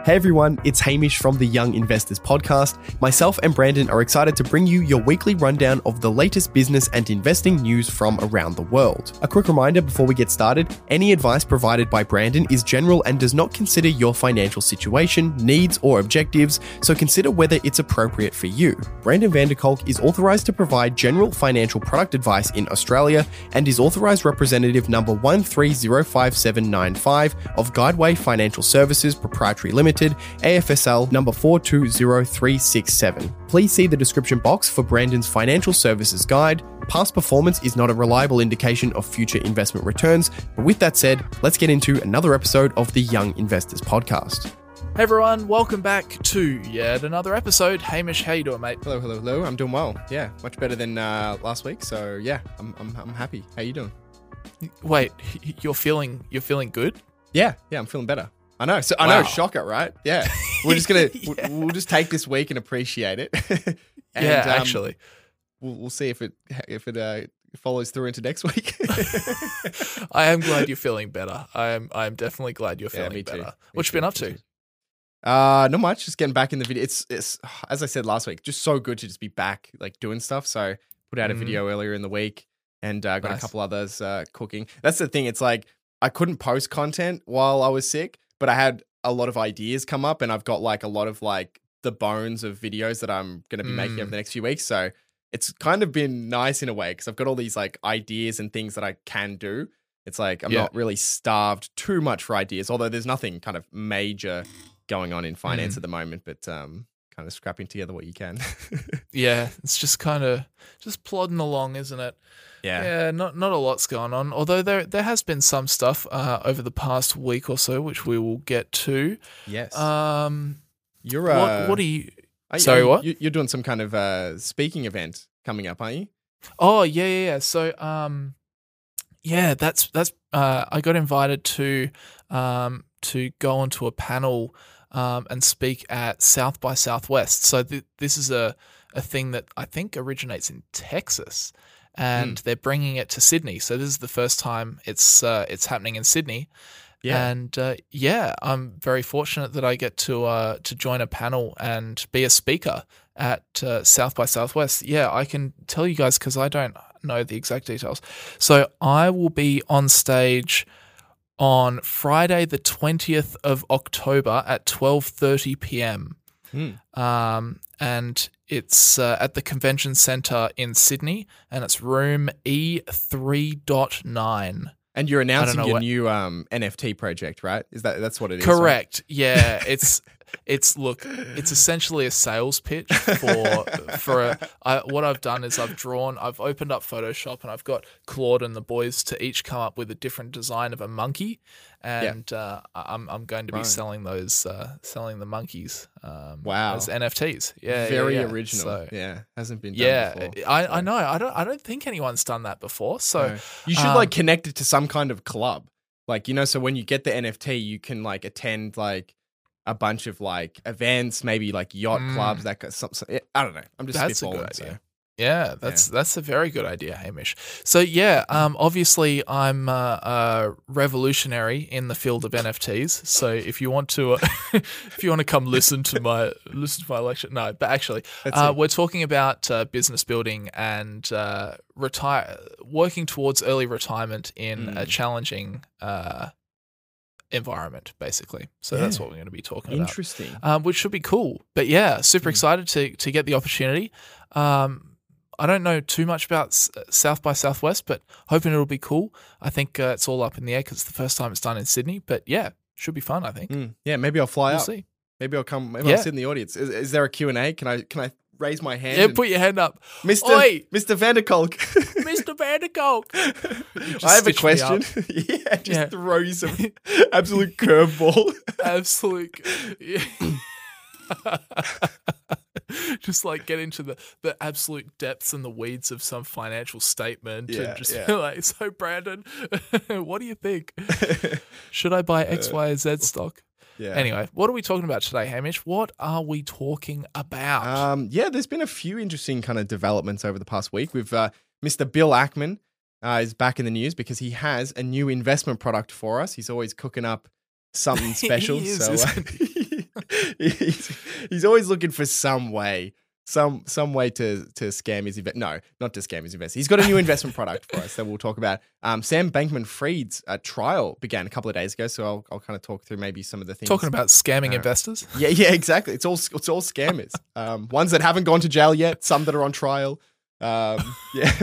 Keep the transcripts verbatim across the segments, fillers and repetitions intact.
Hey everyone, it's Hamish from the Young Investors Podcast. Myself and Brandon are excited to bring you your weekly rundown of the latest business and investing news from around the world. A quick reminder before we get started, any advice provided by Brandon is general and does not consider your financial situation, needs, or objectives, so consider whether it's appropriate for you. Brandon van der Kolk is authorized to provide general financial product advice in Australia and is authorized representative number one three zero five seven nine five of Guideway Financial Services Proprietary Limited, A F S L number four two zero three six seven. Please see the description box for Brandon's financial services guide. Past performance is not a reliable indication of future investment returns. But with that said, let's get into another episode of the Young Investors Podcast. Hey everyone, welcome back to yet another episode. Hamish, how you doing, mate? Hello, hello, hello. I'm doing well. Yeah, much better than uh, last week. So yeah, I'm, I'm I'm happy. How you doing? Wait, you're feeling you're feeling good? Yeah, yeah, I'm feeling better. I know. So I Wow. know, shocker, right? Yeah. We're just gonna Yeah. we'll, we'll just take this week and appreciate it. and, yeah, um, actually. we'll we'll see if it if it uh, follows through into next week. I am glad you're feeling better. I am I am definitely glad you're Yeah, feeling me too. better. Me What you too, been up me to? too. Uh, not much. Just getting back in the video. It's it's as I said last week, just so good to just be back, like doing stuff. So put out a Mhm. video earlier in the week, and uh, got Nice. a couple others uh, cooking. That's the thing. It's like I couldn't post content while I was sick, but I had a lot of ideas come up, and I've got like a lot of like the bones of videos that I'm going to be making Mm. over the next few weeks. So it's kind of been nice in a way because I've got all these like ideas and things that I can do. It's like I'm Yeah. not really starved too much for ideas, although there's nothing kind of major going on in finance Mm. at the moment, but um, kind of scrapping together what you can. Yeah, it's just kind of just plodding along, isn't it? yeah. Yeah, not not a lot's going on. Although there there has been some stuff uh, over the past week or so, which we will get to. Yes. Um, you're uh, what what are you? are you- sorry, are you- what? you- You're doing some kind of uh, speaking event coming up, aren't you? Oh yeah, yeah, yeah. So um, yeah, that's that's. Uh, I got invited to um to go onto a panel um and speak at South by Southwest. So th- this is a a thing that I think originates in Texas, and they're bringing it to Sydney. So this is the first time it's uh, it's happening in Sydney. Yeah. And uh, yeah, I'm very fortunate that I get to uh, to join a panel and be a speaker at uh, South by Southwest. Yeah, I can tell you guys because I don't know the exact details. So I will be on stage on Friday, the twentieth of October at twelve thirty p.m. Hmm. Um, and it's uh, at the Convention Centre in Sydney, and it's room E three point nine. And you're announcing know your what- new um, N F T project, right? Is that that's what it is? right? Correct. Yeah, it's it's look, it's essentially a sales pitch for for a, I, what I've done is I've drawn, I've opened up Photoshop and I've got Claude and the boys to each come up with a different design of a monkey, and uh, I'm I'm going to be Right. selling those uh, selling the monkeys. Um, Wow. as N F Ts. Yeah, Very yeah, yeah. original. So, yeah. Hasn't been done yeah, before. I, so. I know. I don't I don't think anyone's done that before. So No. You should um, like connect it to some kind of club. Like, you know, so when you get the N F T, you can like attend like a bunch of like events, maybe like yacht Mm. clubs, that kind of something. I don't know. I'm just That's a spitballing. good so. idea. Yeah, that's that's a very good idea, Hamish. So yeah, um, obviously I'm uh, uh, revolutionary in the field of N F Ts. So if you want to, uh, if you want to come listen to my listen to my lecture, no, but actually, That's uh, it. we're talking about uh, business building and uh, retire, working towards early retirement in a Mm. challenging uh, environment, basically. So that's Yeah. what we're going to be talking about. Interesting. Um, which should be cool. But yeah, super Mm. excited to to get the opportunity. Um, I don't know too much about S- South by Southwest, but hoping it'll be cool. I think uh, it's all up in the air because it's the first time it's done in Sydney. But yeah, should be fun. I think Mm. Yeah, maybe I'll fly we'll up. see. Maybe I'll come. Maybe Yeah. I'll sit in the audience. Is, is there a Q and A? Can I can I raise my hand? Yeah, and- put your hand up, Mister Oi! Mister Vanderkolk. Mister Vanderkolk. I have a question. yeah, just Yeah. throw you some absolute curveball. Absolute. Yeah. Just like get into the, the absolute depths and the weeds of some financial statement Yeah, and just yeah. be like, so Brandon, what do you think? Should I buy X, Y, Z stock? Yeah. Anyway, what are we talking about today, Hamish? What are we talking about? Um, yeah, there's been a few interesting kind of developments over the past week. We've uh, Mister Bill Ackman uh, is back in the news because he has a new investment product for us. He's always cooking up something special. He is, so uh, isn't he's, he's always looking for some way, some some way to to scam his invest. No, not to scam his investors. He's got a new investment product for us that we'll talk about. Um, Sam Bankman-Fried's uh, trial began a couple of days ago, so I'll I'll kind of talk through maybe some of the things. Talking about scamming uh, investors. Yeah, yeah, exactly. It's all it's all scammers. Um, ones that haven't gone to jail yet, some that are on trial. Um, yeah.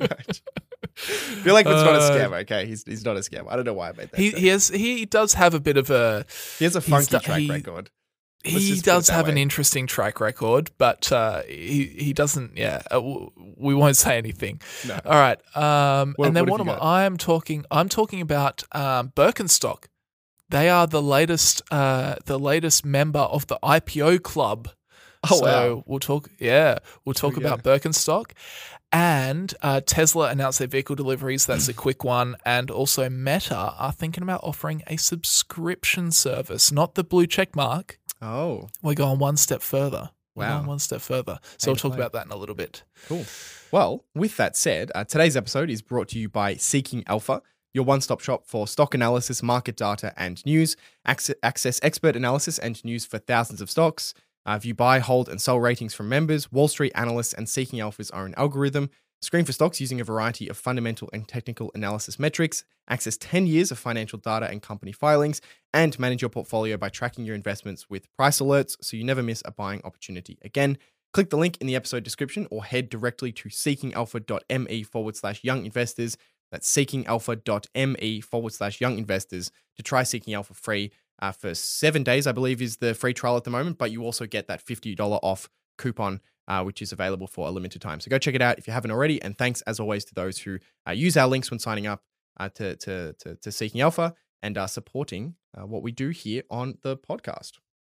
I feel like it's not a Uh, scam. Okay, he's he's not a scam. I don't know why I made that. He joke. he has he does have a bit of a He has a he's funky do- track he- record. Let's he just put it does that have an way. interesting track record, but uh, he he doesn't. Yeah, uh, w- we won't say anything. No. All right. Um, What- and then what what, have am you I? I'm talking. I'm talking about um, Birkenstock. They are the latest uh, the latest member of the I P O club. Oh, so wow. we'll talk. Yeah, we'll talk we about Birkenstock. And uh, Tesla announced their vehicle deliveries. That's a quick one. And also Meta are thinking about offering a subscription service, not the blue check mark. Oh, We're going one step further. We're Wow. going one step further. So Pay we'll to talk play. about that in a little bit. cool. Well, with that said, uh, today's episode is brought to you by Seeking Alpha, your one-stop shop for stock analysis, market data, and news. Access, access expert analysis and news for thousands of stocks. Uh, view buy, hold, and sell ratings from members, Wall Street analysts, and Seeking Alpha's own algorithm. Screen for stocks using a variety of fundamental and technical analysis metrics. Access ten years of financial data and company filings. And manage your portfolio by tracking your investments with price alerts so you never miss a buying opportunity again. Click the link in the episode description or head directly to seekingalpha.me forward slash young investors. That's seekingalpha.me forward slash young investors to try Seeking Alpha free uh, for seven days, I believe is the free trial at the moment, but you also get that fifty dollars off coupon, uh, which is available for a limited time. So go check it out if you haven't already. And thanks as always to those who uh, use our links when signing up uh, to, to, to, to Seeking Alpha and are supporting uh, what we do here on the podcast.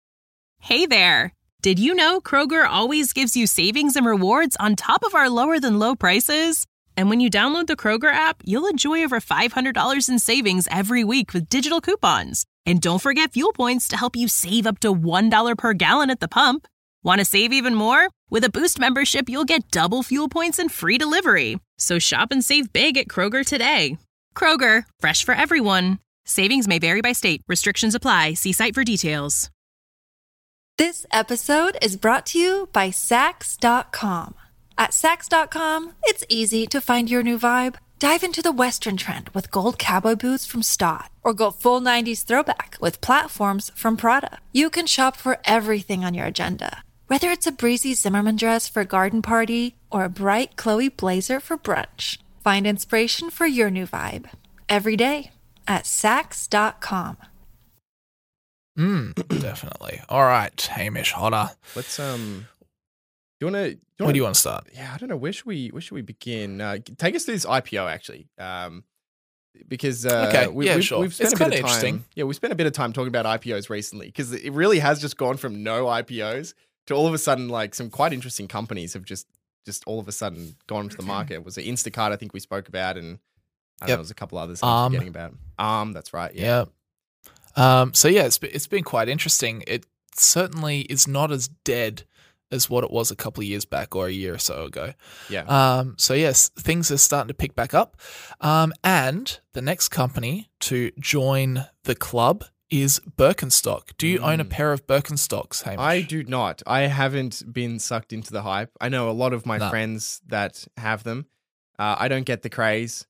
Hey there! Did you know Kroger always gives you savings and rewards on top of our lower than low prices? And when you download the Kroger app, you'll enjoy over five hundred dollars in savings every week with digital coupons. And don't forget fuel points to help you save up to one dollar per gallon at the pump. Want to save even more? With a Boost membership, you'll get double fuel points and free delivery. So shop and save big at Kroger today. Kroger, fresh for everyone. Savings may vary by state. Restrictions apply. See site for details. This episode is brought to you by Sax dot com. At Sax dot com, it's easy to find your new vibe. Dive into the Western trend with gold cowboy boots from Stott, or go full nineties throwback with platforms from Prada. You can shop for everything on your agenda, whether it's a breezy Zimmermann dress for a garden party or a bright Chloe blazer for brunch. Find inspiration for your new vibe every day at Sax dot com. Mm, definitely. All right, Hamish Hodder. Let's, um, do you want to, Where do you want to start? Yeah, I don't know. Where should we where should we begin? Uh, take us through this I P O actually, um, because uh, Okay, we, yeah, we've, sure. we've spent It's a bit kinda of time. interesting. Yeah, we spent a bit of time talking about I P Os recently because it really has just gone from no I P Os to all of a sudden like some quite interesting companies have just just all of a sudden gone to the market. It was it Instacart I think we spoke about, and I don't know, Yep. there was a couple others I'm Arm. forgetting about. Arm, that's right. Yeah. Yeah. Um, so yeah, it's been, it's been quite interesting. It certainly is not as dead as what it was a couple of years back or a year or so ago. Yeah. Um, so yes, things are starting to pick back up. Um, and the next company to join the club is Birkenstock. Do you own a Mm. pair of Birkenstocks, Hamish? I do not. I haven't been sucked into the hype. I know a lot of my No. friends that have them. Uh, I don't get the craze.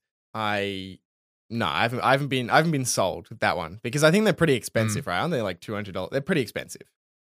I no, I haven't. I haven't been. I haven't been sold with that one because I think they're pretty Mm. expensive, right? Aren't they like two hundred dollars? They're pretty expensive.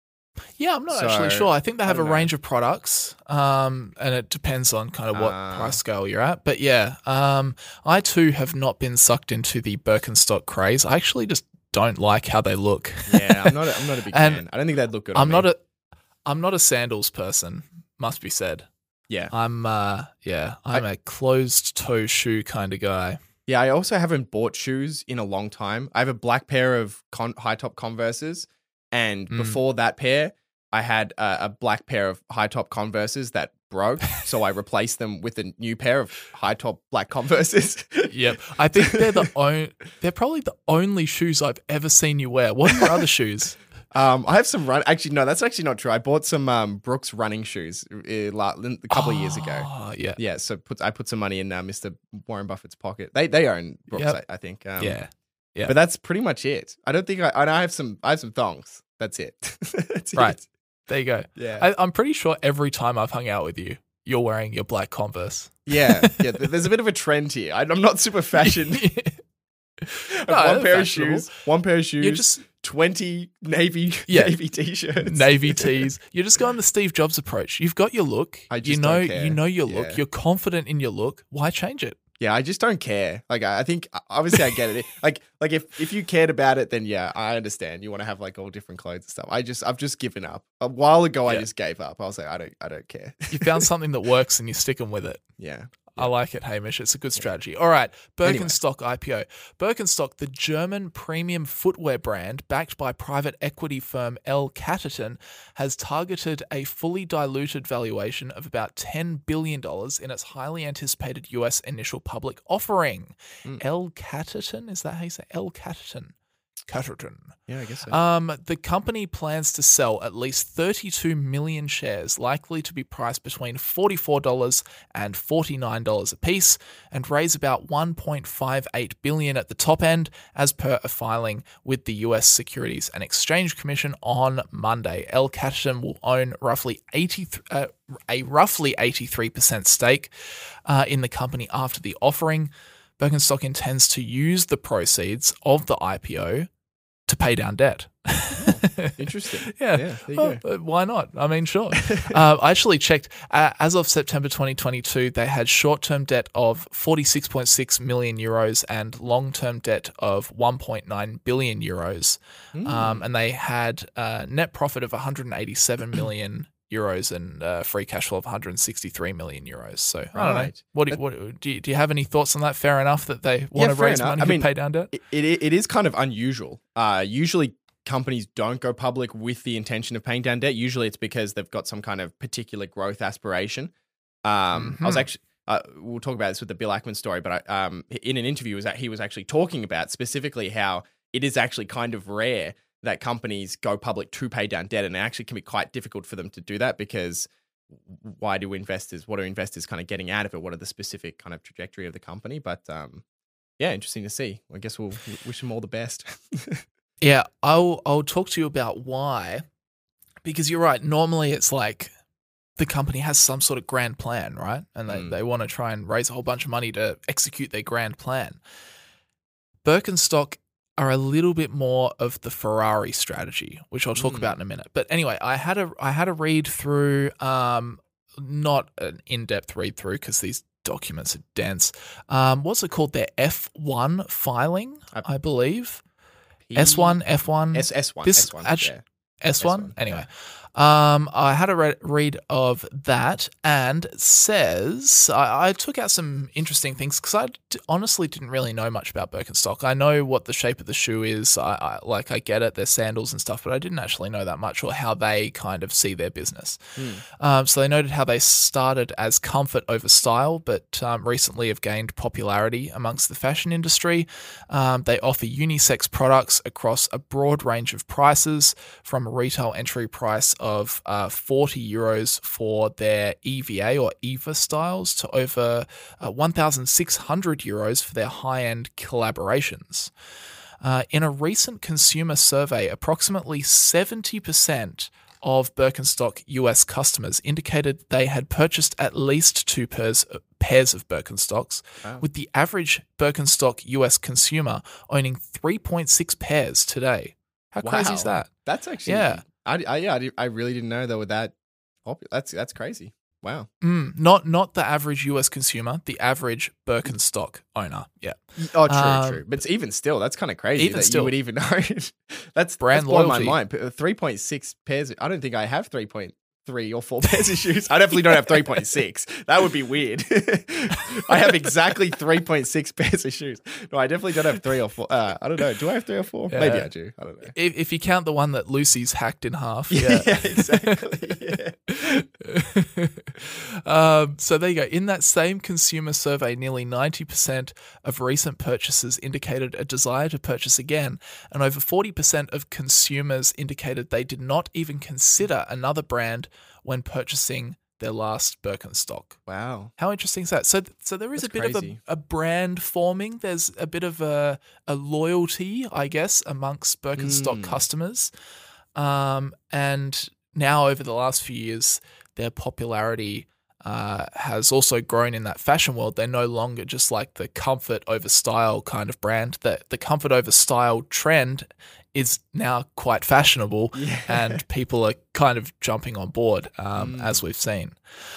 Yeah, I'm not So, actually sure. I think they I have a don't know. range of products, um, and it depends on kind of what Ah. price scale you're at. But yeah, um, I too have not been sucked into the Birkenstock craze. I actually just don't like how they look. Yeah, I'm not. A, I'm not a big And fan. I don't think they'd look good. I'm on not me. a, I'm not a sandals person. Must be said. Yeah, I'm, uh, yeah, I'm a closed toe shoe kind of guy. yeah. I also haven't bought shoes in a long time. I have a black pair of con- high top Converses, and Mm. before that pair, I had a, a black pair of high top Converses that broke, so I replaced them with a new pair of high top black Converses. Yep, I think they're the only, they're probably the only shoes I've ever seen you wear. What are your other shoes? Um, I have some run. Actually, no, that's actually not true. I bought some um, Brooks running shoes uh, la- a couple of years ago. Oh, yeah, Yeah, so put I put some money in uh, Mister Warren Buffett's pocket. They they own Brooks, Yep. I, I think. Um, yeah, yeah. But that's pretty much it. I don't think I. And I have some. I have some thongs. That's it. That's Right. it. There you go. Yeah. I, I'm pretty sure every time I've hung out with you, you're wearing your black Converse. Yeah. Yeah. There's a bit of a trend here. I'm not super fashion. No, one they're pair of fashionable. shoes. One pair of shoes. You're just twenty navy Yeah. navy t-shirts. navy tees. You're just going the Steve Jobs approach. You've got your look. I you just know, don't care. you know your look. Yeah. You're confident in your look. Why change it? Yeah, I just don't care. Like, I I think obviously I get it. Like, like if if you cared about it, then yeah, I understand. You want to have like all different clothes and stuff. I just, I've just given up. A while ago, I Yeah. just gave up. I was like, I don't, I don't care. You found something that works and you're sticking with it. Yeah. I like it, Hamish. It's a good strategy. All right, Anyway. Birkenstock I P O. Birkenstock, the German premium footwear brand backed by private equity firm L. Catterton, has targeted a fully diluted valuation of about ten billion dollars in its highly anticipated U S initial public offering. Mm. L. Catterton? Is that how you say L. Catterton? Catterton. Yeah, I guess so. Um, the company plans to sell at least thirty-two million shares, likely to be priced between forty-four dollars and forty-nine dollars a piece, and raise about one point five eight billion dollars at the top end, as per a filing with the U S Securities and Exchange Commission on Monday. L. Catterton will own roughly eighty, uh, a roughly eighty-three percent stake uh, in the company after the offering. Birkenstock intends to use the proceeds of the I P O to pay down debt. Interesting. Yeah. Yeah, there you Well, go. uh, why not? I mean, sure. uh, I actually checked. Uh, as of September twenty twenty-two, they had short-term debt of forty-six point six million euros and long-term debt of one point nine billion euros. Hmm. Um, and they had uh, net profit of one hundred eighty-seven million euros and uh, free cash flow of one hundred sixty-three million euros. So I don't know. Right. What do you, what do you, do you have any thoughts on that? Fair enough that they want Yeah, to fair raise enough. money I to mean, pay down debt. It, it it is kind of unusual. Uh, usually companies don't go public with the intention of paying down debt. Usually it's because they've got some kind of particular growth aspiration. Um, I was Mhm. actually, uh, we'll talk about this with the Bill Ackman story, but I, um, in an interview was that he was actually talking about specifically how it is actually kind of rare that companies go public to pay down debt, and it actually can be quite difficult for them to do that because why do investors, what are investors kind of getting out of it? What are the specific kind of trajectory of the company? But um, yeah, interesting to see. I guess we'll wish them all the best. Yeah, I'll I'll talk to you about why, because you're right. Normally, it's like the company has some sort of grand plan, right? And they, Mm. they want to try and raise a whole bunch of money to execute their grand plan. Birkenstock are a little bit more of the Ferrari strategy, which I'll talk Mm. about in a minute. But anyway, I had a I had a read through, um, not an in depth read through because these documents are dense. Um, what's it called? Their F one filing, I- I believe. S one, F one, S S1. This S one. actu- yeah. S one. S one, Anyway, um, I had a re- read of that, and it says I, I took out some interesting things because I d- honestly didn't really know much about Birkenstock. I know what the shape of the shoe is. I, I like I get it, they're sandals and stuff, but I didn't actually know that much or how they kind of see their business. Hmm. Um, so they noted how they started as comfort over style, but um, recently have gained popularity amongst the fashion industry. Um, they offer unisex products across a broad range of prices, from a retail entry price of uh, forty euros for their E V A or Eva styles to over uh, one thousand six hundred euros for their high-end collaborations. Uh, in a recent consumer survey, approximately seventy percent of Birkenstock U S customers indicated they had purchased at least two pairs, pairs of Birkenstocks, Wow. with the average Birkenstock U S consumer owning three point six pairs today. How crazy is Wow. that? That's actually, Yeah. I, I, yeah, I, did- I really didn't know they were that popular. That's, that's crazy. Wow. Mm, not not the average U S consumer, the average Birkenstock owner. Yeah. Oh, true, Um, true. But it's even still, that's kind of crazy even that still. you would even know. that's Brand that's blown loyalty. my mind. P- three point six pairs. I don't think I have three point three or four pairs of shoes. I definitely don't have three point six. That would be weird. I have exactly three point six pairs of shoes. No, I definitely don't have three or four. Uh, I don't know. Do I have three or four? Yeah. Maybe I do. I don't know. If, if you count the one that Lucy's hacked in half. Yeah, Yeah, exactly. Yeah. um, so there you go. In that same consumer survey, nearly ninety percent of recent purchases indicated a desire to purchase again, and over forty percent of consumers indicated they did not even consider another brand when purchasing their last Birkenstock. Wow. How interesting is that? So, so there is That's a bit crazy. of a, a brand forming. There's a bit of a, a loyalty, I guess, amongst Birkenstock Mm. customers. Um, and now over the last few years, their popularity uh, has also grown in that fashion world. They're no longer just like the comfort over style kind of brand. The, the comfort over style trend is now quite fashionable, Yeah. and people are kind of jumping on board, um, Mm. as we've seen.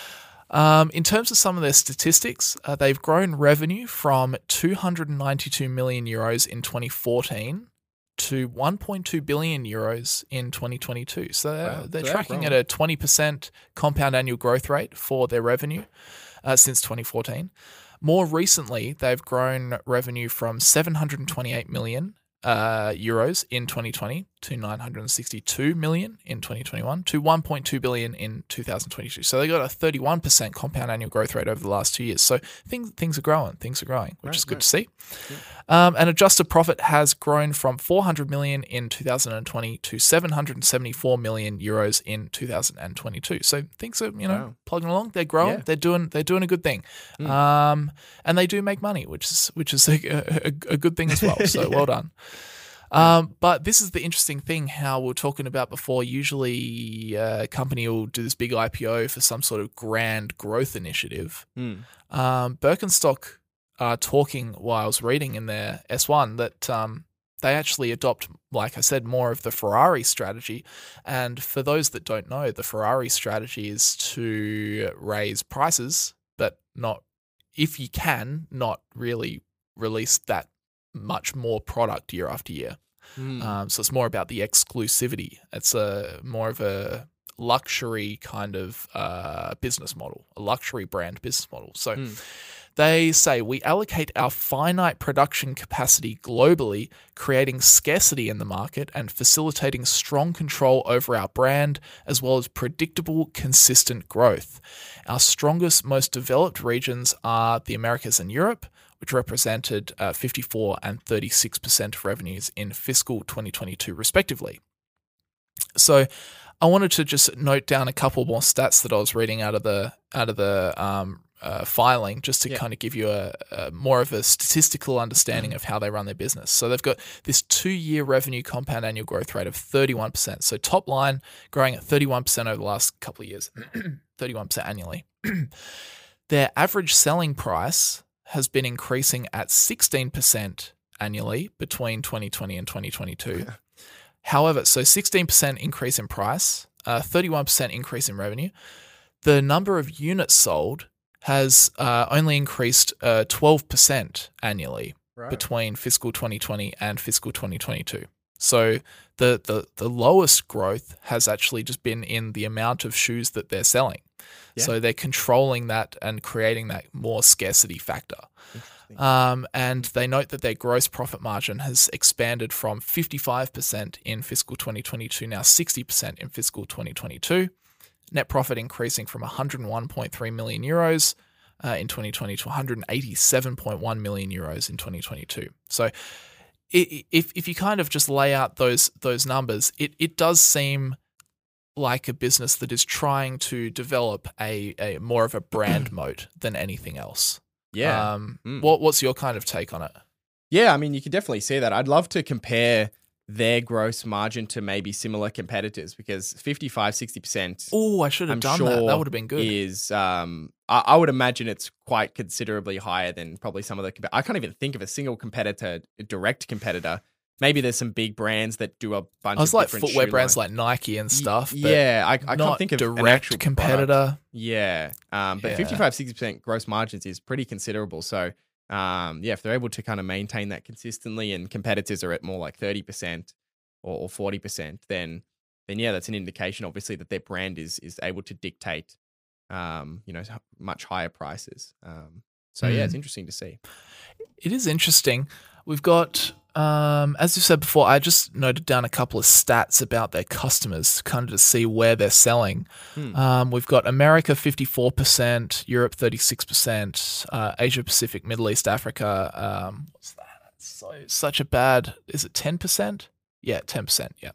Um, in terms of some of their statistics, uh, they've grown revenue from two hundred ninety-two million euros in twenty fourteen to one point two billion euros in twenty twenty-two. So they're, Wow. they're So they're tracking growing. at a twenty percent compound annual growth rate for their revenue uh, since twenty fourteen. More recently, they've grown revenue from seven hundred twenty-eight million uh, euros in twenty twenty to nine hundred sixty-two million in twenty twenty-one to one point two billion in two thousand twenty-two. So they got a thirty-one percent compound annual growth rate over the last two years. So things things are growing, things are growing, which Right, is good right. to see. Um, and adjusted profit has grown from four hundred million in two thousand twenty to seven hundred seventy-four million euros in two thousand twenty-two. So things are, you know, Wow. plugging along. They're growing. Yeah. They're doing they're doing a good thing. Mm. Um, and they do make money, which is which is a, a, a good thing as well. So well done. Um, but this is the interesting thing, how we we're talking about before. Usually a company will do this big I P O for some sort of grand growth initiative. Mm. Um, Birkenstock are talking while I was reading in their S one that um, they actually adopt, like I said, more of the Ferrari strategy. And for those that don't know, the Ferrari strategy is to raise prices, but not, if you can, not really release that much more product year after year. Mm. Um, so it's more about the exclusivity. It's a more of a luxury kind of uh, business model, a luxury brand business model. So Mm. they say we allocate our finite production capacity globally, creating scarcity in the market and facilitating strong control over our brand, as well as predictable, consistent growth. Our strongest, most developed regions are the Americas and Europe, which represented uh, fifty-four and thirty-six percent of revenues in fiscal twenty twenty-two, respectively. So I wanted to just note down a couple more stats that I was reading out of the out of the um, uh, filing, just to Yeah. kind of give you a, a more of a statistical understanding of how they run their business. So they've got this two-year revenue compound annual growth rate of thirty-one percent. So top line growing at thirty-one percent over the last couple of years, thirty-one percent annually. Their average selling price has been increasing at sixteen percent annually between twenty twenty and twenty twenty-two. However, so sixteen percent increase in price, uh, thirty-one percent increase in revenue. The number of units sold has uh, only increased uh, twelve percent annually Right. between fiscal twenty twenty and fiscal twenty twenty-two. So the, the, the lowest growth has actually just been in the amount of shoes that they're selling. Yeah. So they're controlling that and creating that more scarcity factor. Interesting. Um, and they note that their gross profit margin has expanded from fifty-five percent in fiscal twenty twenty-two, now sixty percent in fiscal twenty twenty-two. Net profit increasing from one hundred one point three million euros uh, in twenty twenty to one hundred eighty-seven point one million euros in twenty twenty-two. So i- if if you kind of just lay out those those numbers, it, it does seem like a business that is trying to develop a, a more of a brand moat than anything else. Yeah. Um, Mm. what what's your kind of take on it? Yeah, I mean, you can definitely see that. I'd love to compare their gross margin to maybe similar competitors, because fifty-five, sixty percent Oh, I should have I'm done sure that. That would have been good. is, um, I, I would imagine it's quite considerably higher than probably some of the, comp- I can't even think of a single competitor, a direct competitor. Maybe there's some big brands that do a bunch I was of like different footwear shoe brands lines. like Nike and Y- stuff. But yeah, I, I not can't think of an direct actual competitor. product. Yeah, um, but Yeah. fifty-five, sixty percent gross margins is pretty considerable. So, um, yeah, if they're able to kind of maintain that consistently, and competitors are at more like thirty percent or, or forty percent, then then yeah, that's an indication, obviously, that their brand is is able to dictate, um, you know, much higher prices. Um, so yeah, it's Mm. interesting to see. It is interesting. We've got, um, as you said before, I just noted down a couple of stats about their customers, kind of to see where they're selling. Hmm. Um, we've got America fifty-four percent, Europe thirty-six percent, uh, Asia Pacific, Middle East, Africa. Um, what's that? That's so such a bad. Is it ten percent? Yeah, ten percent. Yeah.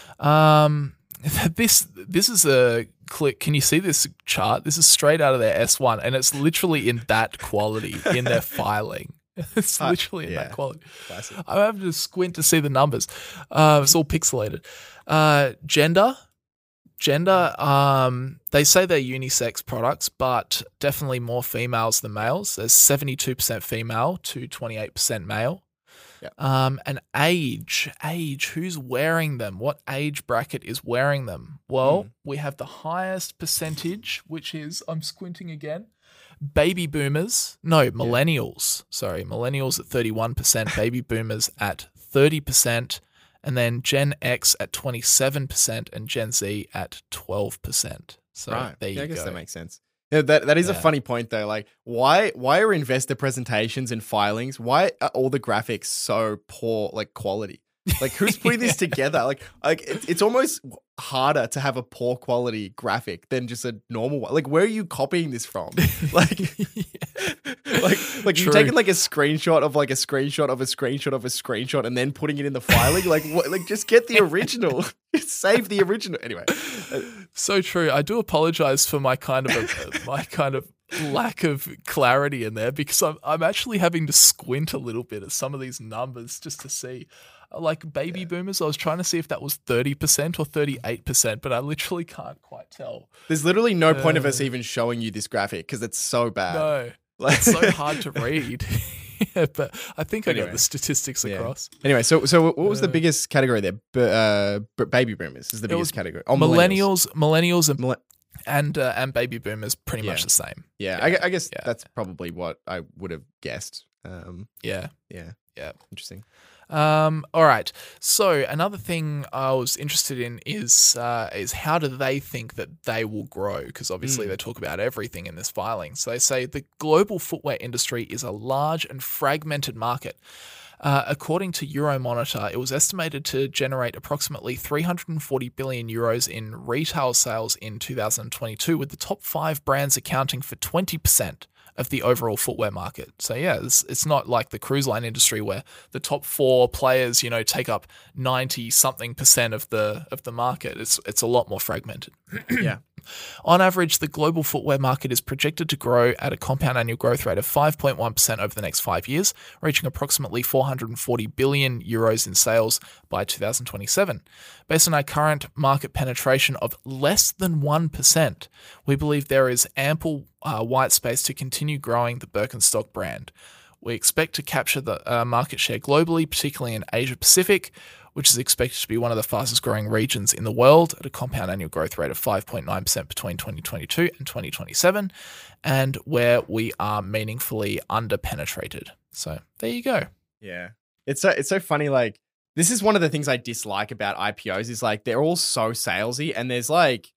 Um, this this is a click. Can you see this chart? This is straight out of their S one, and it's literally in that quality in their filing. It's Uh, literally in yeah. that quality. Classic. I'm having to squint to see the numbers. Uh, it's all pixelated. Uh, gender. Gender, um, they say they're unisex products, but definitely more females than males. There's seventy-two percent female to twenty-eight percent male. Yep. Um, and age, age, who's wearing them? What age bracket is wearing them? Well, Mm. we have the highest percentage, which is, I'm squinting again, baby boomers. No, millennials. Sorry, millennials at thirty-one percent, baby boomers at thirty percent. And then Gen X at twenty-seven percent and Gen Z at twelve percent. So Right. there you yeah, I guess go. that makes sense. Yeah, that that is a Yeah. funny point though. Like, why why are investor presentations and filings? Why are all the graphics so poor, like quality? Like, who's putting this together? Like, like it, it's almost harder to have a poor quality graphic than just a normal one. Like, where are you copying this from? Like, like, like you True. taking like a screenshot of like a screenshot of a screenshot of a screenshot and then putting it in the filing. Like, what? Like, just get the original. Save the original. Anyway, So true. I do apologize for my kind of a, my kind of lack of clarity in there because I'm I'm actually having to squint a little bit at some of these numbers just to see. Like baby boomers, I was trying to see if that was thirty percent or thirty-eight percent, but I literally can't quite tell. there's literally no point of us Uh. even showing you this graphic because it's so bad. No, Like, it's so hard to read. Yeah, but I think I Anyway. got the statistics Yeah. across. Anyway, so so what was the Uh, biggest category there? B- uh, b- baby boomers is the It was biggest category. Oh, millennials, millennials, and Mille- and, uh, and baby boomers, pretty Yeah. much the same. yeah, I, gu- I guess yeah. that's probably what I would have guessed. Um, Yeah. yeah, Yeah. interesting. Um, all right. So another thing I was interested in is uh, is how do they think that they will grow? Because obviously Mm. they talk about everything in this filing. So they say the global footwear industry is a large and fragmented market. Uh, according to Euromonitor, it was estimated to generate approximately three hundred forty billion euros in retail sales in two thousand twenty-two, with the top five brands accounting for twenty percent of the overall footwear market. So yeah, it's, it's not like the cruise line industry where the top four players, you know, take up ninety something percent of the of the market. It's it's a lot more fragmented. Yeah. On average, the global footwear market is projected to grow at a compound annual growth rate of five point one percent over the next five years, reaching approximately four hundred forty billion euros in sales by two thousand twenty-seven. Based on our current market penetration of less than one percent, we believe there is ample uh, white space to continue growing the Birkenstock brand. We expect to capture the uh, market share globally, particularly in Asia Pacific, which is expected to be one of the fastest growing regions in the world at a compound annual growth rate of five point nine percent between twenty twenty-two and twenty twenty-seven, and where we are meaningfully underpenetrated. So there you go. Yeah. It's so it's so funny. Like, this is one of the things I dislike about I P Os is like they're all so salesy, and there's like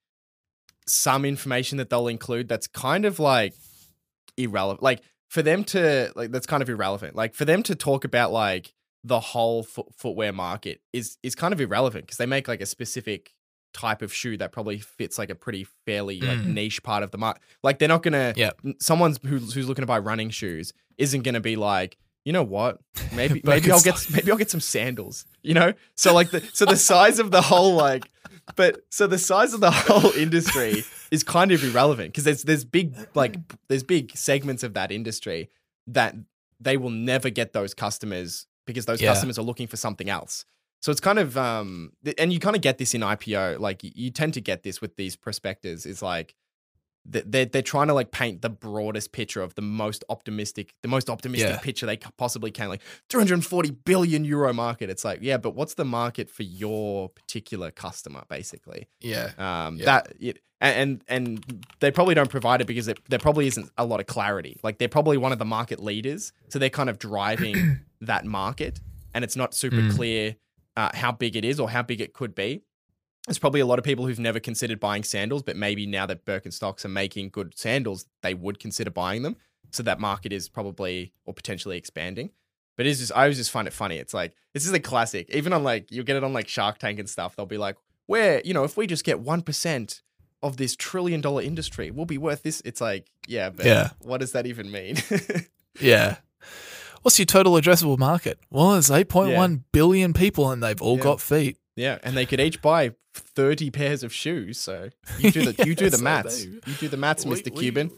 some information that they'll include that's kind of like irrelevant. Like for them to like that's kind of irrelevant. Like for them to talk about like the whole foot, footwear market is is kind of irrelevant because they make like a specific type of shoe that probably fits like a pretty fairly like Mm. niche part of the market. Like they're not gonna. Yep. Someone's who's who's looking to buy running shoes isn't gonna be like, you know what? Maybe maybe I'll get maybe I'll get some sandals. You know, so like the so the size of the whole like, but so the size of the whole industry is kind of irrelevant because there's there's big like there's big segments of that industry that they will never get those customers because those Yeah. customers are looking for something else. So it's kind of um th- and you kind of get this in I P O. Like you, you tend to get this with these prospectors. Is like th- they're they're trying to like paint the broadest picture of the most optimistic, the most optimistic Yeah. picture they c- possibly can. Like three hundred forty billion euro market. It's like, yeah, but what's the market for your particular customer, basically? Yeah. Um, Yeah. that it, and and they probably don't provide it because it, there probably isn't a lot of clarity. Like they're probably one of the market leaders, so they're kind of driving that market, and it's not super Mm. clear uh, how big it is or how big it could be. There's probably a lot of people who've never considered buying sandals, but maybe now that Birkenstocks are making good sandals, they would consider buying them. So that market is probably or potentially expanding. But it's just, I always just find it funny. It's like, this is a classic. Even on like, you'll get it on like Shark Tank and stuff. They'll be like, where, you know, if we just get one percent of this trillion dollar industry, we'll be worth this. It's like, yeah, but Yeah. what does that even mean? Yeah. What's your total addressable market? Well, there's eight point one billion people and they've all Yeah. got feet. Yeah, and they could each buy thirty pairs of shoes. So you do the you do the So maths. they- You do the maths, We- Mister we- Cuban.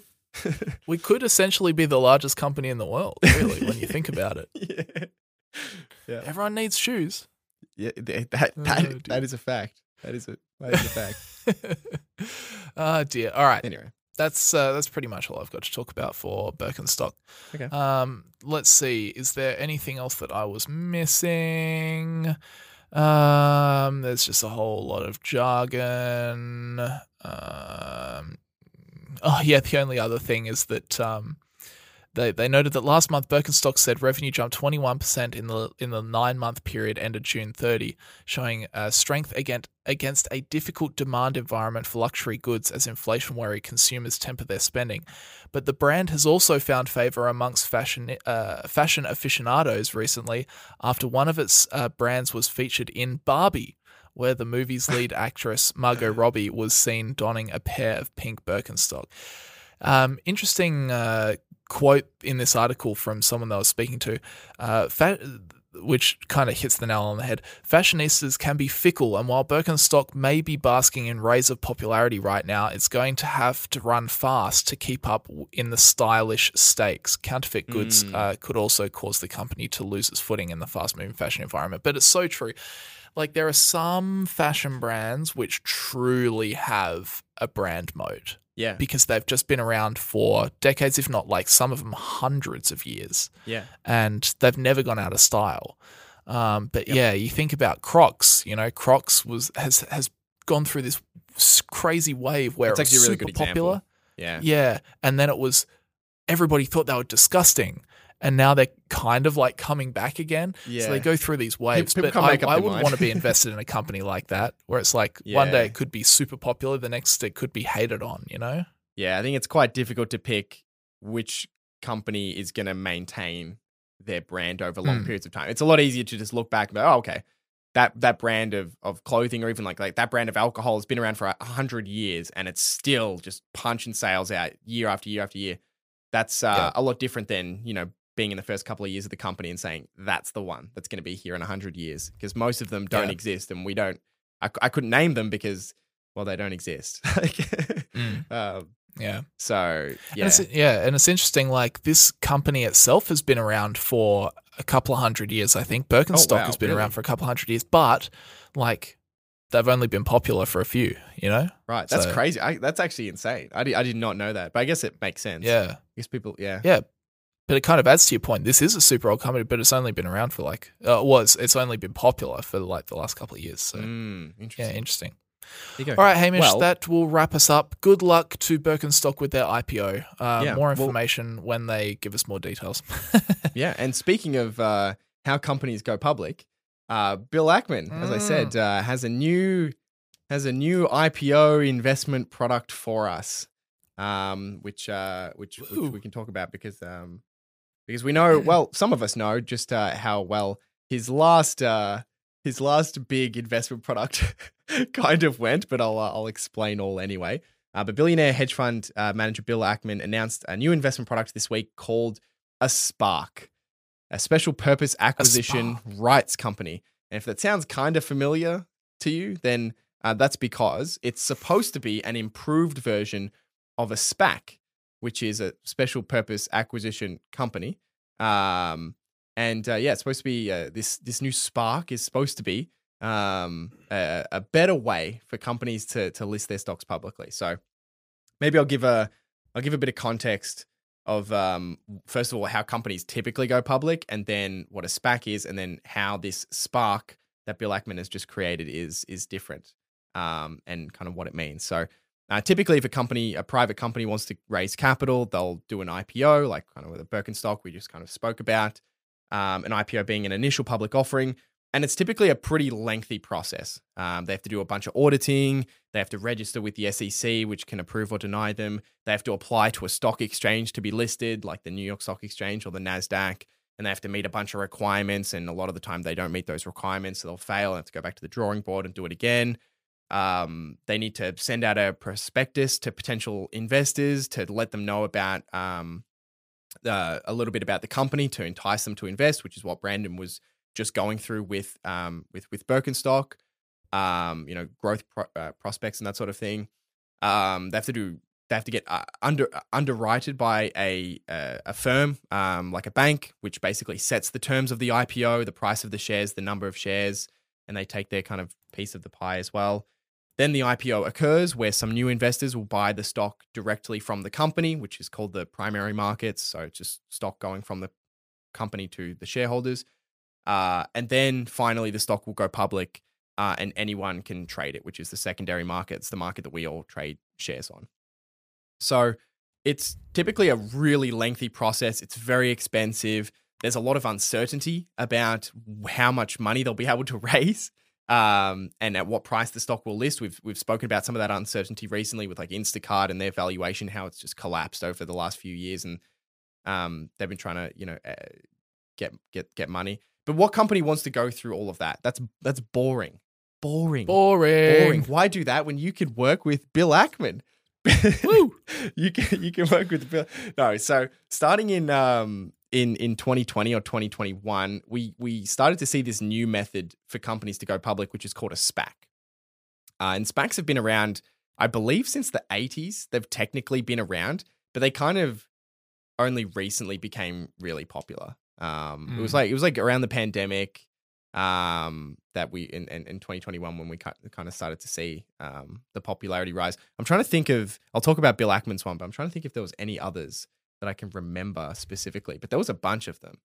We could essentially be the largest company in the world, really, when you think about it. yeah. Yeah. Everyone needs shoes. Yeah, th- that that, Oh, that is a fact. That is it. That is a fact. Oh dear. All right. Anyway. That's uh, that's pretty much all I've got to talk about for Birkenstock. Okay. Um, let's see. Is there anything else that I was missing? Um, there's just a whole lot of jargon. Um, oh yeah. The only other thing is that um, they they noted that last month Birkenstock said revenue jumped twenty-one percent in the in the nine month period ended June thirtieth, showing uh, strength against against a difficult demand environment for luxury goods as inflation worry consumers temper their spending. But the brand has also found favor amongst fashion uh, fashion aficionados recently after one of its uh, brands was featured in Barbie, where the movie's lead actress Margot Robbie was seen donning a pair of pink Birkenstock. Um, interesting uh, quote in this article from someone that I was speaking to, uh, fa- which kind of hits the nail on the head. Fashionistas can be fickle, and while Birkenstock may be basking in rays of popularity right now, it's going to have to run fast to keep up in the stylish stakes. Counterfeit goods mm. uh, could also cause the company to lose its footing in the fast-moving fashion environment. But it's so true. Like, there are some fashion brands which truly have a brand mode. Yeah. Because they've just been around for decades, if not like some of them hundreds of years. Yeah. And they've never gone out of style. Um, but yep. yeah, you think about Crocs, you know, Crocs was has has gone through this crazy wave where That's it was actually a really super good popular. Example. Yeah. Yeah. And then it was, everybody thought they were disgusting. And now they're kind of like coming back again. Yeah. So they go through these waves. People but can't I, make up I their wouldn't mind. want to be invested in a company like that, where it's like Yeah. one day it could be super popular, the next it could be hated on, you know? Yeah, I think it's quite difficult to pick which company is going to maintain their brand over long Mm. periods of time. It's a lot easier to just look back and go, oh, okay, that that brand of, of clothing or even like, like that brand of alcohol has been around for a hundred years and it's still just punching sales out year after year after year. That's uh, Yeah. a lot different than, you know, being in the first couple of years of the company and saying that's the one that's going to be here in a hundred years, because most of them don't Yeah. exist and we don't, I, I couldn't name them because, well, they don't exist. Mm. um, Yeah. so, yeah. And it's, yeah, and it's interesting, like this company itself has been around for a couple of hundred years, I think. Birkenstock Oh, wow, has been really? around for a couple of hundred years, but like they've only been popular for a few, you know? Right. That's So- crazy. I, that's actually insane. I did, I did not know that, but I guess it makes sense. Yeah. I guess people, yeah. Yeah. But it kind of adds to your point. This is a super old company, but it's only been around for like, uh, it was, it's only been popular for like the last couple of years. So Mm, yeah, interesting. interesting. There you go. All right, Hamish, Well- that will wrap us up. Good luck to Birkenstock with their I P O. Uh, Yeah, more well- information when they give us more details. Yeah. And speaking of uh, how companies go public, uh, Bill Ackman, as I said, uh, has a new has a new I P O investment product for us, um, which uh, which, which Woo. we can talk about because um, because we know, well, some of us know just uh, how well his last uh, his last big investment product kind of went, but I'll uh, I'll explain all anyway. Uh, but billionaire hedge fund uh, manager Bill Ackman announced a new investment product this week called a SPARC, a special purpose acquisition rights company. And if that sounds kind of familiar to you, then uh, that's because it's supposed to be an improved version of a SPAC, which is a special purpose acquisition company. Um, and uh, yeah, it's supposed to be uh, this this new SPARC is supposed to be um, a, a better way for companies to to list their stocks publicly. So maybe I'll give a I'll give a bit of context of um, first of all how companies typically go public, and then what a SPAC is, and then how this SPARC that Bill Ackman has just created is is different, um, and kind of what it means. So uh, typically, if a company, a private company, wants to raise capital, they'll do an I P O, like kind of with a Birkenstock we just kind of spoke about. Um, an I P O being an initial public offering. And it's typically a pretty lengthy process. Um, they have to do a bunch of auditing. They have to register with the S E C, which can approve or deny them. They have to apply to a stock exchange to be listed, like the New York Stock Exchange or the NASDAQ. And they have to meet a bunch of requirements. And a lot of the time they don't meet those requirements. So they'll fail and have to go back to the drawing board and do it again. Um, they need to send out a prospectus to potential investors to let them know about um, uh, a little bit about the company to entice them to invest, which is what Brandon was just going through with um with with Birkenstock, um you know growth pro- uh, prospects and that sort of thing. Um, they have to do they have to get uh, under uh, underwritten by a uh, a firm um like a bank, which basically sets the terms of the I P O, the price of the shares, the number of shares, and they take their kind of piece of the pie as well. Then the I P O occurs where some new investors will buy the stock directly from the company, which is called the primary markets. So it's just stock going from the company to the shareholders. Uh, and then finally the stock will go public uh, and anyone can trade it, which is the secondary market. It's the market that we all trade shares on. So it's typically a really lengthy process. It's very expensive. There's a lot of uncertainty about how much money they'll be able to raise. Um, and at what price the stock will list. We've we've spoken about some of that uncertainty recently with like Instacart and their valuation, how it's just collapsed over the last few years, and um, they've been trying to you know uh, get get get money. But what company wants to go through all of that? That's that's boring, boring, Boring. boring. Why do that when you could work with Bill Ackman? Woo. you can you can work with Bill. No, so starting in um. In, in twenty twenty or twenty twenty-one, we we started to see this new method for companies to go public, which is called a SPAC. Uh, and SPACs have been around, I believe, since the eighties. They've technically been around, but they kind of only recently became really popular. Um, mm. It was like it was like around the pandemic um, that we in, in, in twenty twenty-one when we kind of started to see um, the popularity rise. I'm trying to think of. I'll talk about Bill Ackman's one, but I'm trying to think if there was any others that I can remember specifically, but there was a bunch of them.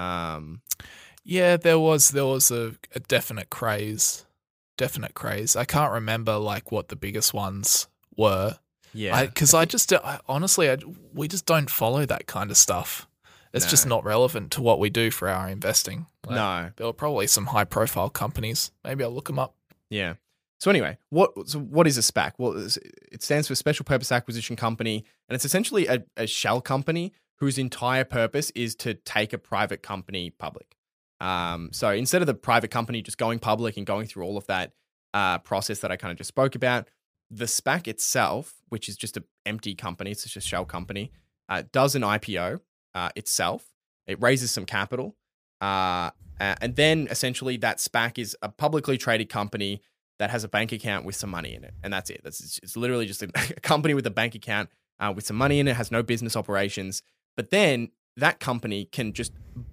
Um, yeah, there was there was a, a definite craze, definite craze. I can't remember like what the biggest ones were. Yeah, because I, I just I, honestly, I, we just don't follow that kind of stuff. It's no. just not relevant to what we do for our investing. Like, no, there were probably some high profile companies. Maybe I'll look them up. Yeah. So anyway, what so what is a SPAC? Well, it stands for Special Purpose Acquisition Company, and it's essentially a, a shell company whose entire purpose is to take a private company public. Um, so instead of the private company just going public and going through all of that uh, process that I kind of just spoke about, the SPAC itself, which is just an empty company, it's just a shell company, uh, does an I P O uh, itself. It raises some capital, uh, and then essentially that SPAC is a publicly traded company that has a bank account with some money in it. And that's it. That's It's literally just a, a company with a bank account uh, with some money in it, has no business operations. But then that company can just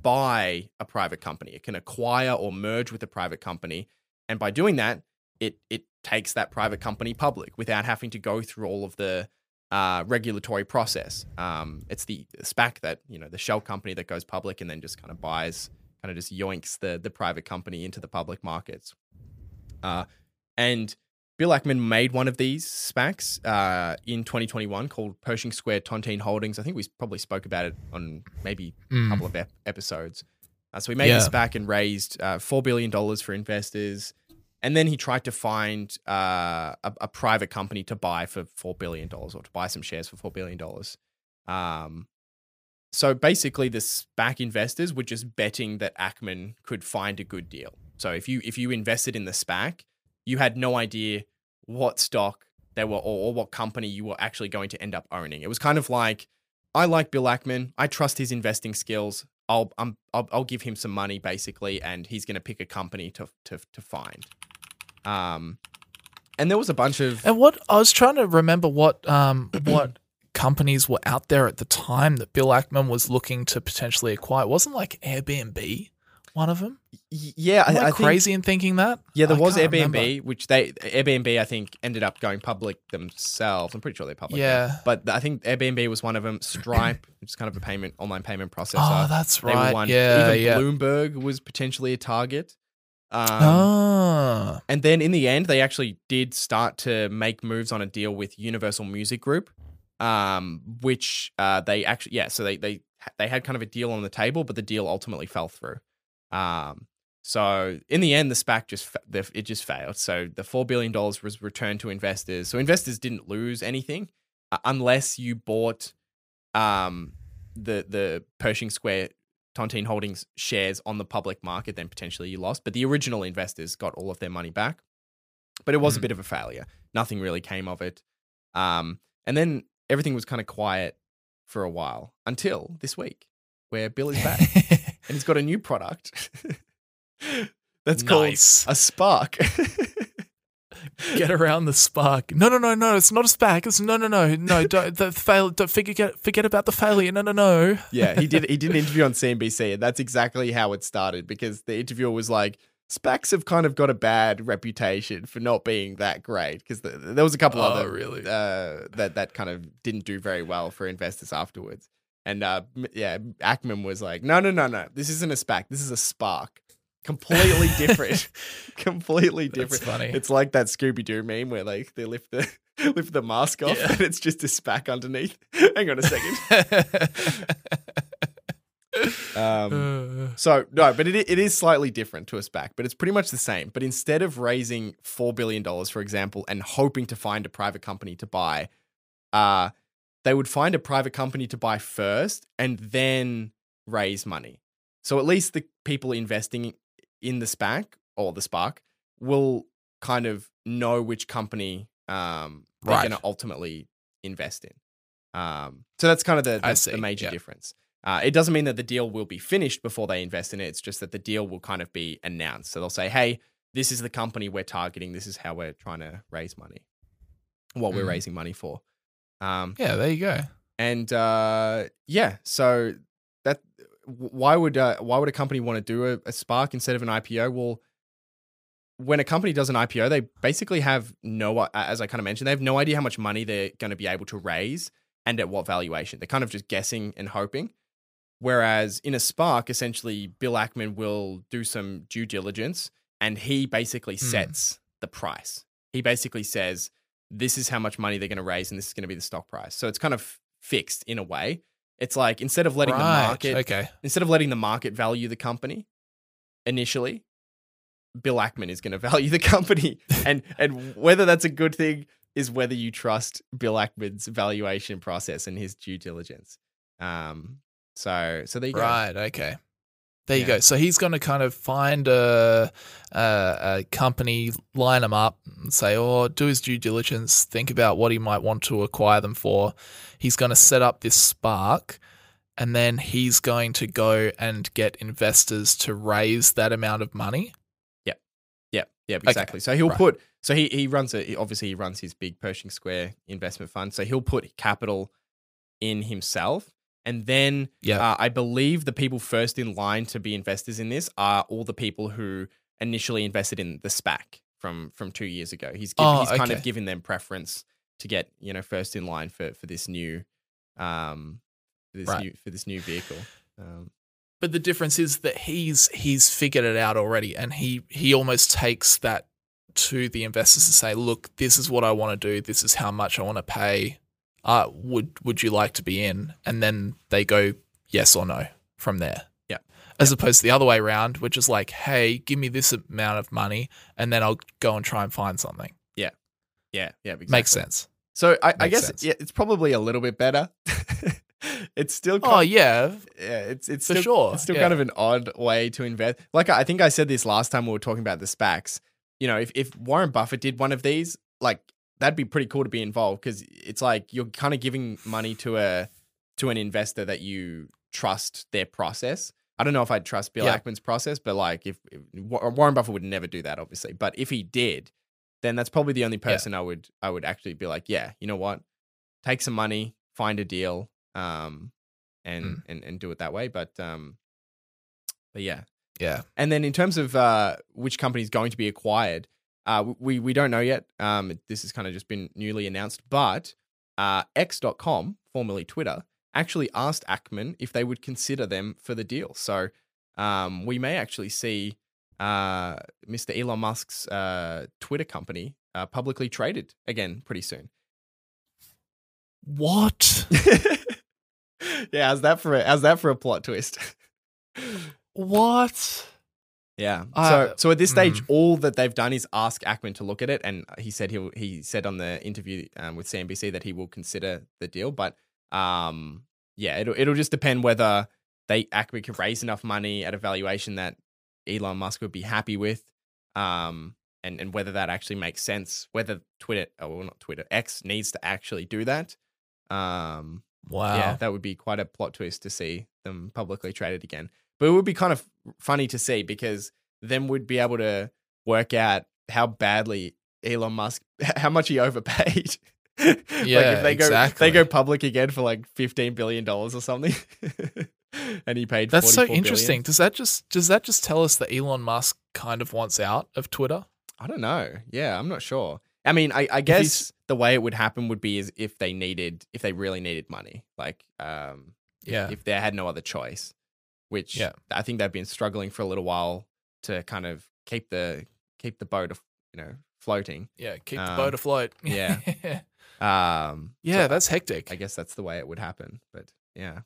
buy a private company. It can acquire or merge with a private company. And by doing that, it it takes that private company public without having to go through all of the uh, regulatory process. Um, it's the SPAC that, you know, the shell company that goes public and then just kind of buys, kind of just yoinks the, the private company into the public markets. Uh, And Bill Ackman made one of these SPACs uh, in twenty twenty-one called Pershing Square Tontine Holdings. I think we probably spoke about it on maybe mm. a couple of ep- episodes. Uh, so he made yeah. the SPAC and raised uh, four billion dollars for investors. And then he tried to find uh, a, a private company to buy for four billion dollars or to buy some shares for four billion dollars. Um, so basically the SPAC investors were just betting that Ackman could find a good deal. So if you if you invested in the SPAC, you had no idea what stock they were or, or what company you were actually going to end up owning. It was kind of like, I like Bill Ackman. I trust his investing skills. I'll I'm, I'll, I'll give him some money basically, and he's going to pick a company to to to find. Um, and there was a bunch of and what I was trying to remember what um what companies were out there at the time that Bill Ackman was looking to potentially acquire. It wasn't like Airbnb one of them? Yeah, Am I, I, I crazy think, in thinking that. Yeah, there I was Airbnb, remember. which they Airbnb I think ended up going public themselves. I'm pretty sure they're public. Yeah, now. But I think Airbnb was one of them. Stripe, which is kind of a payment online payment processor. Oh, that's they right. Were one. Yeah, Even yeah. Bloomberg was potentially a target. Um, oh. And then in the end, they actually did start to make moves on a deal with Universal Music Group, um, which uh, they actually yeah. So they they they had kind of a deal on the table, but the deal ultimately fell through. Um, So in the end, the SPAC just it just failed. So the four billion dollars was returned to investors. So investors didn't lose anything uh, unless you bought um, the the Pershing Square Tontine Holdings shares on the public market. Then potentially you lost. But the original investors got all of their money back. But it was mm. a bit of a failure. Nothing really came of it. Um, and then everything was kind of quiet for a while until this week, where Bill is back and he's got a new product. That's nice. called a SPARC. Get around the SPARC. No, no, no, no. It's not a SPAC. It's no, no, no, no. Don't the fail. Don't forget. Forget about the failure. No, no, no. Yeah, he did. He did an interview on C N B C, and that's exactly how it started. Because the interviewer was like, SPACs have kind of got a bad reputation for not being that great because the, there was a couple Oh, other really? uh, that that kind of didn't do very well for investors afterwards. And uh, m- yeah, Ackman was like, no, no, no, no, this isn't a SPAC, this is a Spark. Completely different. Completely different. That's funny. It's like that Scooby-Doo meme where like they lift the lift the mask off Yeah. and it's just a SPAC underneath. Hang on a second. Um, Uh, so no, but it it is slightly different to a SPAC, but it's pretty much the same. But instead of raising four billion dollars, for example, and hoping to find a private company to buy, uh, they would find a private company to buy first and then raise money. So at least the people investing in the SPAC or the Spark will kind of know which company um, they're Right. going to ultimately invest in. Um, so that's kind of the, I the, see, the major yeah. difference. Uh, it doesn't mean that the deal will be finished before they invest in it. It's just that the deal will kind of be announced. So they'll say, hey, this is the company we're targeting. This is how we're trying to raise money, what we're Mm. raising money for. Um, yeah, there you go. and uh, yeah, so that why would uh, why would a company want to do a, a Spark instead of an I P O? Well, when a company does an I P O, they basically have no, as I kind of mentioned, they have no idea how much money they're going to be able to raise and at what valuation. They're kind of just guessing and hoping. Whereas in a Spark, essentially, Bill Ackman will do some due diligence and he basically sets the price. He basically says, this is how much money they're going to raise and this is going to be the stock price. So it's kind of fixed in a way. It's like instead of letting right. the market Okay. instead of letting the market value the company initially, Bill Ackman is going to value the company. and and whether that's a good thing is whether you trust Bill Ackman's valuation process and his due diligence. Um so so there you go. Right. Okay. There you Yeah. go. So he's going to kind of find a, a a company, line them up, and say, "Oh, do his due diligence. Think about what he might want to acquire them for." He's going to set up this Spark, and then he's going to go and get investors to raise that amount of money. Yeah, yeah, exactly. So he'll right. put so he he runs a obviously he runs his big Pershing Square investment fund. So he'll put capital in himself. And then Yeah. uh, I believe the people first in line to be investors in this are all the people who initially invested in the SPAC from from two years ago. He's giv Oh, he's kind okay. of given them preference to get, you know, first in line for for this new um for this Right. new for this new vehicle. Um, But the difference is that he's he's figured it out already, and he he almost takes that to the investors to say, "Look, this is what I want to do. This is how much I want to pay. Uh, would would you like to be in?" And then they go yes or no from there. Yeah. As opposed to the other way around, which is like, "Hey, give me this amount of money, and then I'll go and try and find something." yeah, yeah, yeah, exactly. Makes sense. So I, I Makes guess sense. yeah, it's probably a little bit better. It's still Oh kind yeah, yeah, it's it's for still, sure, It's still yeah. kind of an odd way to invest. Like I think I said this last time we were talking about the SPACs. You know, if if Warren Buffett did one of these, like that'd be pretty cool to be involved because it's like you're kind of giving money to a to an investor that you trust their process. I don't know if I'd trust Bill Yeah. Ackman's process, but like if, if Warren Buffett would never do that, obviously. But if he did, then that's probably the only person I would I would actually be like, yeah, you know what, take some money, find a deal, um, and Mm. and and do it that way. But um, but yeah. yeah. And then in terms of uh, which company is going to be acquired, uh, we we don't know yet. Um, this has kind of just been newly announced, but uh, X dot com, formerly Twitter, actually asked Ackman if they would consider them for the deal. So um, we may actually see uh, Mister Elon Musk's uh, Twitter company uh, publicly traded again pretty soon. What? Yeah, how's that for a, how's that for a plot twist? What? Yeah. Uh, so so at this stage, mm. all that they've done is ask Ackman to look at it, and he said he he said on the interview um, with C N B C that he will consider the deal. But um, yeah, it'll it'll just depend whether they Ackman can raise enough money at a valuation that Elon Musk would be happy with, um, and and whether that actually makes sense. Whether Twitter, oh well, not Twitter, X needs to actually do that. Um, Wow. yeah, that would be quite a plot twist to see them publicly traded again. But it would be kind of funny to see because then we'd be able to work out how badly Elon Musk, how much he overpaid. like Yeah, if they go, exactly. they go public again for like fifteen billion dollars or something. and he paid. That's so forty-four interesting. billion. Does that just does that just tell us that Elon Musk kind of wants out of Twitter? I don't know. Yeah, I'm not sure. I mean, I, I guess the way it would happen would be is if they needed, if they really needed money, like, um, if, Yeah. if they had no other choice, which Yeah. I think they've been struggling for a little while to kind of keep the keep the boat, you know, floating. Yeah, keep the Um, boat afloat. yeah. Um, yeah, so that's hectic. I guess that's the way it would happen. But yeah,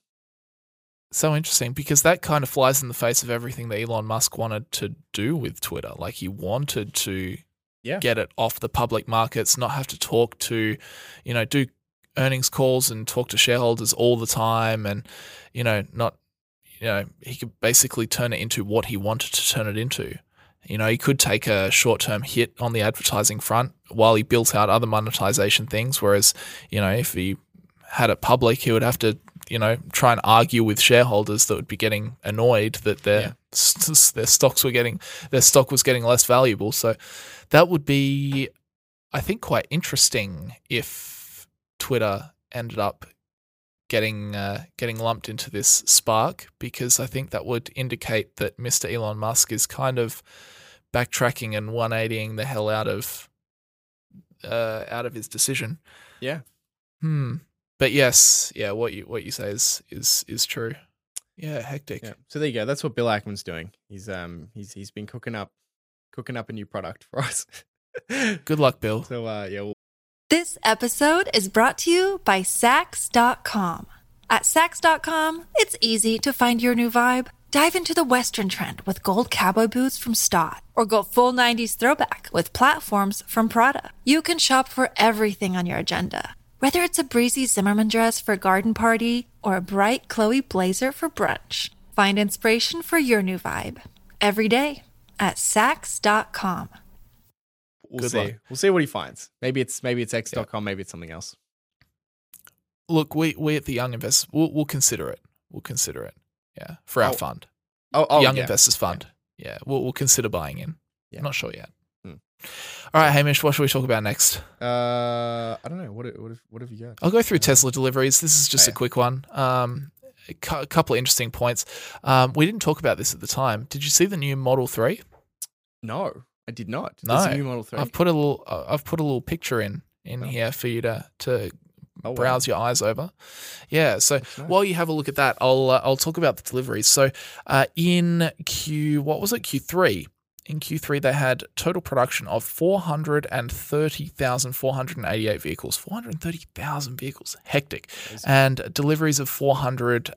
So interesting because that kind of flies in the face of everything that Elon Musk wanted to do with Twitter. Like he wanted to Yeah. get it off the public markets, not have to talk to, you know, do earnings calls and talk to shareholders all the time and, you know, not, you know, he could basically turn it into what he wanted to turn it into. You know, he could take a short-term hit on the advertising front while he built out other monetization things, whereas, you know, if he had it public, he would have to, you know, try and argue with shareholders that would be getting annoyed that their Yeah. s- their stocks were getting their stock was getting less valuable. So that would be, I think, quite interesting if Twitter ended up getting uh, getting lumped into this Spark, because I think that would indicate that Mister Elon Musk is kind of backtracking and one eightying the hell out of uh, out of his decision. yeah. Hmm. But yes, yeah, what you what you say is is is true. Yeah, hectic. Yeah. So there you go. That's what Bill Ackman's doing. He's um he's he's been cooking up cooking up a new product for us. Good luck, Bill. So uh yeah, we'll This episode is brought to you by Sax dot com. At Sax dot com, it's easy to find your new vibe. Dive into the Western trend with gold cowboy boots from Stott, or go full nineties throwback with platforms from Prada. You can shop for everything on your agenda, whether it's a breezy Zimmermann dress for a garden party or a bright Chloe blazer for brunch. Find inspiration for your new vibe every day at Sax dot com. we'll Good see. luck. We'll see what he finds. Maybe it's maybe it's X dot com, maybe it's something else. Look, we we at the Young Investors, we'll, we'll consider it. We'll consider it. Yeah, for our Oh, fund, Oh, oh Young yeah. Investors Fund. Yeah, we'll we'll consider buying in. Yeah. Not sure yet. Hmm. All right, Hamish, what should we talk about next? Uh I don't know. What what have, what have you got? I'll go through Tesla deliveries. This is just Oh, a yeah. quick one. Um, a, cu- a couple of interesting points. Um, we didn't talk about this at the time. Did you see the new Model three? No, I did not. No, There's a new Model three. I've put a little. uh, I've put a little picture in in Oh. here for you to to Oh, wow. browse your eyes over. Yeah. So That's nice. while you have a look at that, I'll uh, I'll talk about the deliveries. So uh, in Q, what was it? Q three. In Q three, they had total production of four hundred thirty thousand four hundred eighty-eight vehicles. four hundred thirty thousand vehicles. Hectic. And deliveries of four hundred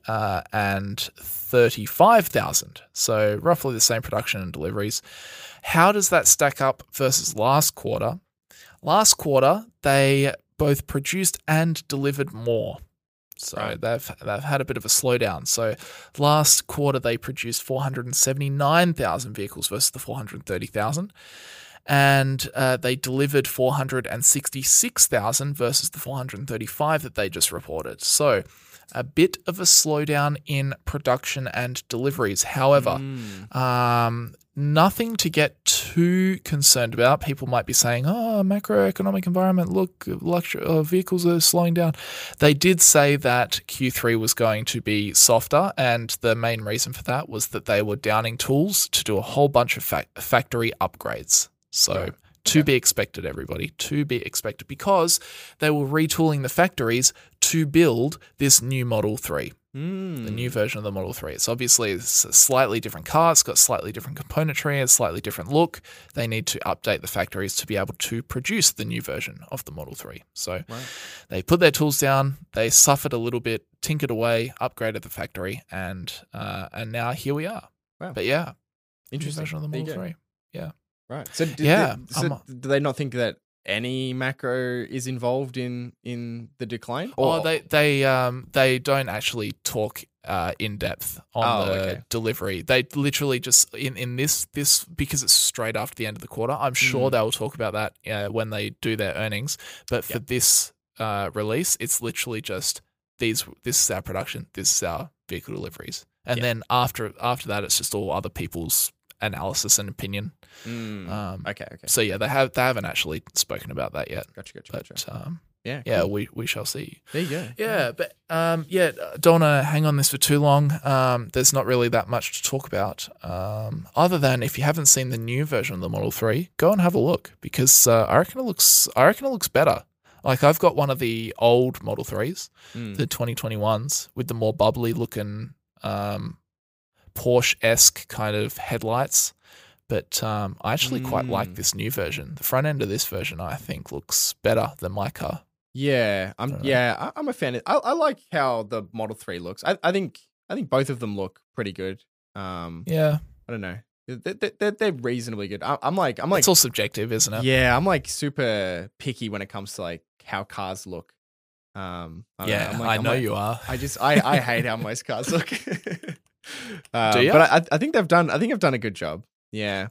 thirty-five thousand. So roughly the same production and deliveries. How does that stack up versus last quarter? Last quarter, they both produced and delivered more. So Right. they've they've had a bit of a slowdown. So last quarter they produced four hundred seventy-nine thousand vehicles versus the four hundred thirty thousand, and uh, they delivered four hundred sixty-six thousand versus the four hundred thirty-five that they just reported. So a bit of a slowdown in production and deliveries. However, Mm. um, nothing to get too concerned about. People might be saying, oh, macroeconomic environment, look, luxury, uh, vehicles are slowing down. They did say that Q three was going to be softer, and the main reason for that was that they were downing tools to do a whole bunch of fa- factory upgrades. So Right. to Okay. be expected, everybody, to be expected, because they were retooling the factories to build this new Model three. Mm. The new version of the Model three. It's obviously it's a slightly different car. It's got slightly different componentry, a slightly different look. They need to update the factories to be able to produce the new version of the Model three. So Right. they put their tools down, they suffered a little bit, tinkered away, upgraded the factory, and uh, and now here we are. Wow. But yeah, new Interesting. version of the There you Model go. three. Yeah. Right. So, did, Yeah, did- so I'm- do they not think that any macro is involved in in the decline? Oh, they they um they don't actually talk uh, in depth on Oh, the okay. delivery. They literally just in, in this this because it's straight after the end of the quarter. I'm sure Mm. they'll talk about that uh, when they do their earnings. But for Yep. this uh, release, it's literally just these. This is our production. This is our vehicle deliveries. And Yep. then after after that, it's just all other people's analysis and opinion. Mm. Um, okay. Okay. So yeah, they have they haven't actually spoken about that yet. Gotcha. Gotcha. But Gotcha. um, Yeah, yeah, cool. we we shall see. There you go. Yeah, but um, yeah, don't want to hang on this for too long. Um, there's not really that much to talk about, um, other than if you haven't seen the new version of the Model three, go and have a look because uh, I reckon it looks. I reckon it looks better. Like I've got one of the old Model threes, Mm. the twenty twenty-ones with the more bubbly looking um, Porsche-esque kind of headlights. But um, I actually quite like Mm. this new version. The front end of this version, I think, looks better than my car. Yeah, I'm. Dunno. Yeah, I, I'm a fan. Of, I, I like how the Model three looks. I, I think. I think both of them look pretty good. Um, Yeah, I don't know. They're, they're, they're reasonably good. I, I'm like. I'm like. it's all subjective, isn't it? Yeah, I'm like super picky when it comes to like how cars look. Um, I don't Yeah, I'm like, I I'm know like- you are. I just I, I hate how most cars look. uh, Do ya? But I I think they've done I think I've done a good job. Yeah.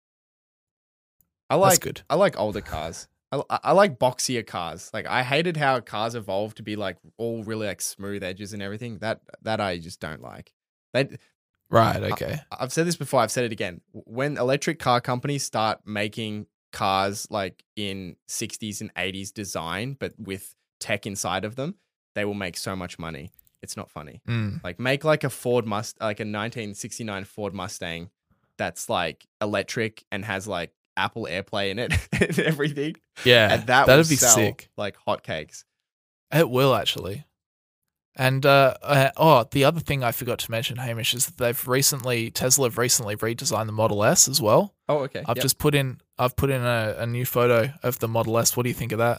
I That's like good. I like older cars. I, I I like boxier cars. Like I hated how cars evolved to be like all really like smooth edges and everything. That that I just don't like. They Right, okay. I've said this before, I've said it again. When electric car companies start making cars like in sixties and eighties design, but with tech inside of them, they will make so much money. It's not funny. Mm. Like make like a Ford Must like a nineteen sixty-nine Ford Mustang that's like electric and has like Apple AirPlay in it and everything. Yeah, And that that'd will be sell sick. like hotcakes. It will actually. And uh, uh, oh, the other thing I forgot to mention, Hamish, is that they've recently Tesla have recently redesigned the Model S as well. Oh, okay. I've Yep. just put in I've put in a, a new photo of the Model S. What do you think of that?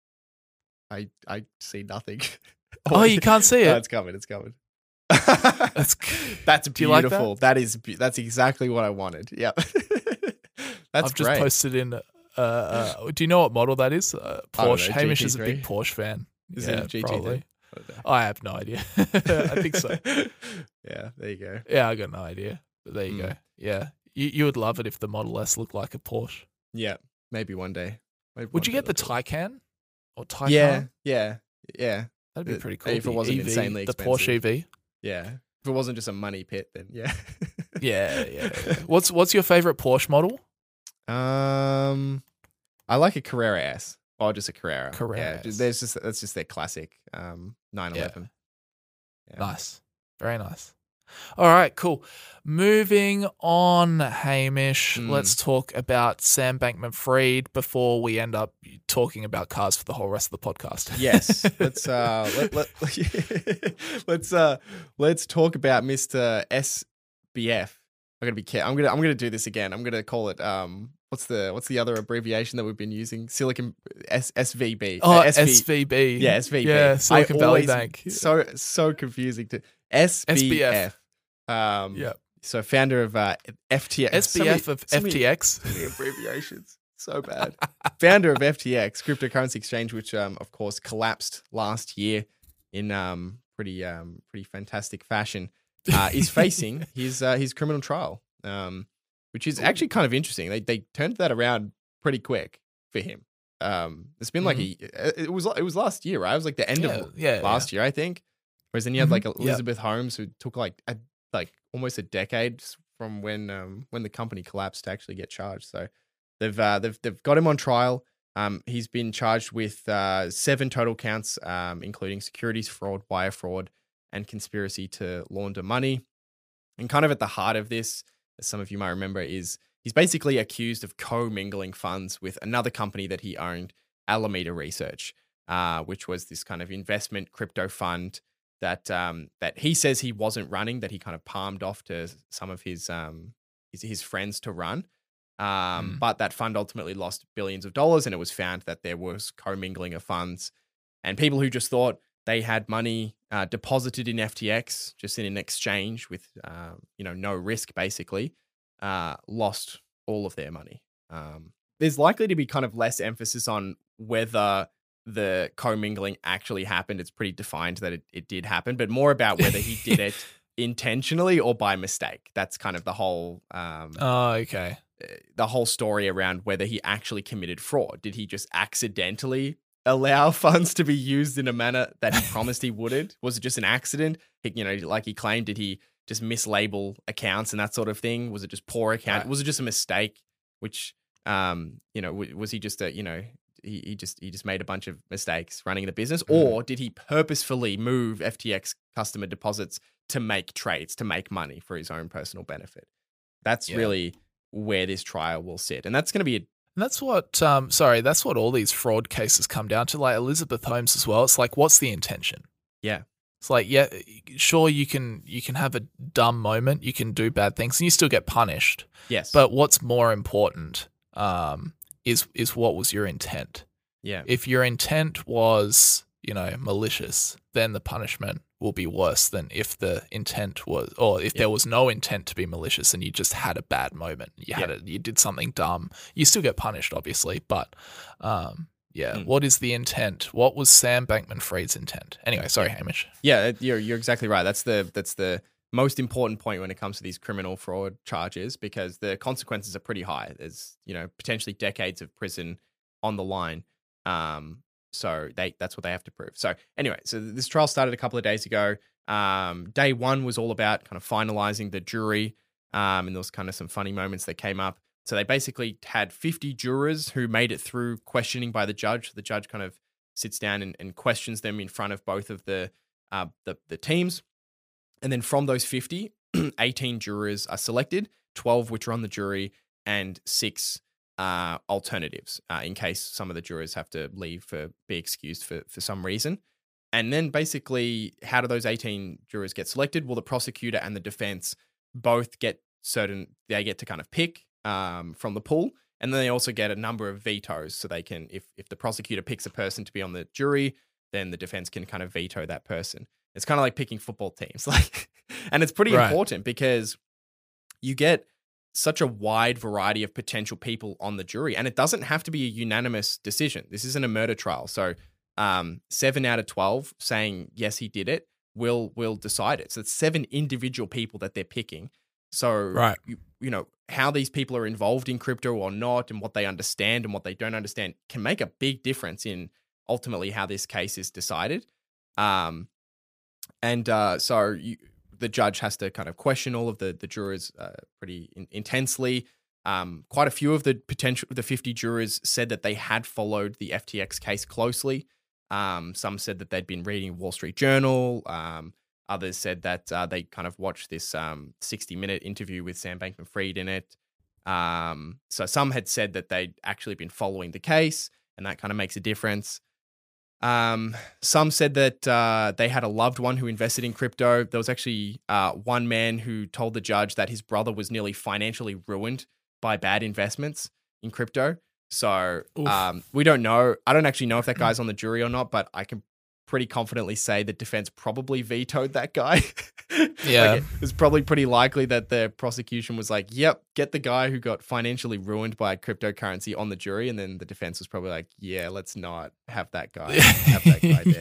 I I see nothing. Oh, you can't see No, it. it's coming. It's coming. That's That's Do you like that? beautiful. that is be- that's exactly what I wanted. Yeah. That's I've just great. posted in. Uh, uh, do you know what model that is? Uh, I don't Porsche. know, Hamish G T is a big three? Porsche fan. Is it yeah, a G T three? probably. I don't know. I have no idea. I think so. Yeah, there you go. Yeah, I got no idea. But there you Mm. go. Yeah, you you would love it if the Model S looked like a Porsche. Yeah, maybe one day. Maybe Would one you day get the they'll do it. Taycan or Taycan? Yeah, yeah, yeah, That'd be Uh, pretty cool. if it The wasn't E V, insanely the Porsche E V. yeah. If it wasn't just a money pit, then yeah. Yeah, yeah, yeah. What's what's your favorite Porsche model? Um, I like a Carrera S. Or just a Carrera. Carrera Yeah, S. there's just that's just their classic um nine eleven. Yeah. Nice. Very nice. All right, cool. Moving on, Hamish. Mm. Let's talk about Sam Bankman-Fried before we end up talking about cars for the whole rest of the podcast. Yes. Let's uh let, let, let's uh let's talk about Mister S B F. I'm gonna be careful. I'm gonna I'm gonna do this again. I'm gonna call it um what's the what's the other abbreviation that we've been using? Silicon S SVB. Oh, Uh, S V S V B. Yeah, S V B. Yeah, I Silicon Valley always- Bank. So so confusing to S B F. Um Yeah. So founder of uh, F T X. S B F of so many- F T X. so many abbreviations. So bad. Founder of F T X, cryptocurrency exchange, which um, of course collapsed last year in um, pretty um, pretty fantastic fashion, uh, is facing his uh, his criminal trial, um, which is actually kind of interesting. They they turned that around pretty quick for him. Um, it's been like a it was it was last year, right? It was like the end Yeah, of yeah, last year, I think. Whereas then you had Mhm. like Yep. Elizabeth Holmes, who took like a, like almost a decade from when um when the company collapsed to actually get charged. So they've uh, they've they've got him on trial. Um, he's been charged with uh, seven total counts, um, including securities fraud, wire fraud, and conspiracy to launder money. And kind of at the heart of this, as some of you might remember, is he's basically accused of co-mingling funds with another company that he owned, Alameda Research, uh, which was this kind of investment crypto fund that um, that he says he wasn't running, that he kind of palmed off to some of his um, his, his friends to run. Um, Mm. But that fund ultimately lost billions of dollars, and it was found that there was commingling of funds, and people who just thought they had money uh, deposited in F T X just in an exchange with um, you know no risk, basically, uh, lost all of their money. Um, there's likely to be kind of less emphasis on whether the commingling actually happened. It's pretty defined that it, it did happen, but more about whether he did it intentionally or by mistake. That's kind of the whole um, Oh, okay. the whole story around whether he actually committed fraud. Did he just accidentally allow funds to be used in a manner that he promised he wouldn't? Was it just an accident? He, you know, like he claimed, did he just mislabel accounts and that sort of thing? Was it just poor account? Right. Was it just a mistake? Which, um, you know, w- was he just a, you know, he, he just he just made a bunch of mistakes running the business, Mm. or did he purposefully move F T X customer deposits to make trades, to make money for his own personal benefit? That's Yeah. really where this trial will sit, and that's going to be a And that's what, um, sorry, that's what all these fraud cases come down to. Like Elizabeth Holmes as well. It's like, what's the intention? yeah. It's like, yeah, sure, you can you can have a dumb moment, you can do bad things, and you still get punished. Yes. But what's more important um, is is what was your intent. yeah. If your intent was, you know, malicious, then the punishment will be worse than if the intent was, or if Yeah. there was no intent to be malicious and you just had a bad moment. You had Yeah. a, you did something dumb. You still get punished, obviously, but um, yeah, Mm. what is the intent? What was Sam Bankman-Fried's intent? Anyway, sorry, Hamish. Yeah, you're you're exactly right. That's the that's the most important point when it comes to these criminal fraud charges, because the consequences are pretty high. There's, you know, potentially decades of prison on the line. Um, so they that's what they have to prove. So anyway, so this trial started a couple of days ago. Um, day one was all about kind of finalizing the jury, um, and there was kind of some funny moments that came up. So they basically had fifty jurors who made it through questioning by the judge. The judge kind of sits down and, and questions them in front of both of the uh, the, the teams. And then from those fifty, eighteen jurors are selected, twelve which are on the jury, and six uh, alternatives uh, in case some of the jurors have to leave for be excused for, for some reason. And then basically, how do those eighteen jurors get selected? Well, the prosecutor and the defense both get certain, they get to kind of pick um, from the pool. And then they also get a number of vetoes. So they can, if if the prosecutor picks a person to be on the jury, then the defense can kind of veto that person. It's kind of like picking football teams. Like, and it's pretty Right. important because you get such a wide variety of potential people on the jury. And it doesn't have to be a unanimous decision. This isn't a murder trial. So um, seven out of twelve saying, yes, he did it, will will decide it. So it's seven individual people that they're picking. So, Right. you, you know, how these people are involved in crypto or not, and what they understand and what they don't understand can make a big difference in ultimately how this case is decided. Um, and uh, so you, the judge has to kind of question all of the, the jurors uh, pretty in, intensely. Um, quite a few of the potential, the fifty jurors said that they had followed the F T X case closely. Um, some said that they'd been reading Wall Street Journal. Um, Others said that uh, they kind of watched this um, sixty minute interview with Sam Bankman-Fried in it. Um, so some had said that they'd actually been following the case, and that kind of makes a difference. Um, some said that uh, they had a loved one who invested in crypto. There was actually uh, one man who told the judge that his brother was nearly financially ruined by bad investments in crypto. So um, we don't know. I don't actually know if that guy's on the jury or not, but I can pretty confidently say the defense probably vetoed that guy. Yeah. Like, it was probably pretty likely that the prosecution was like, yep, get the guy who got financially ruined by cryptocurrency on the jury. And then the defense was probably like, yeah, let's not have that guy, have that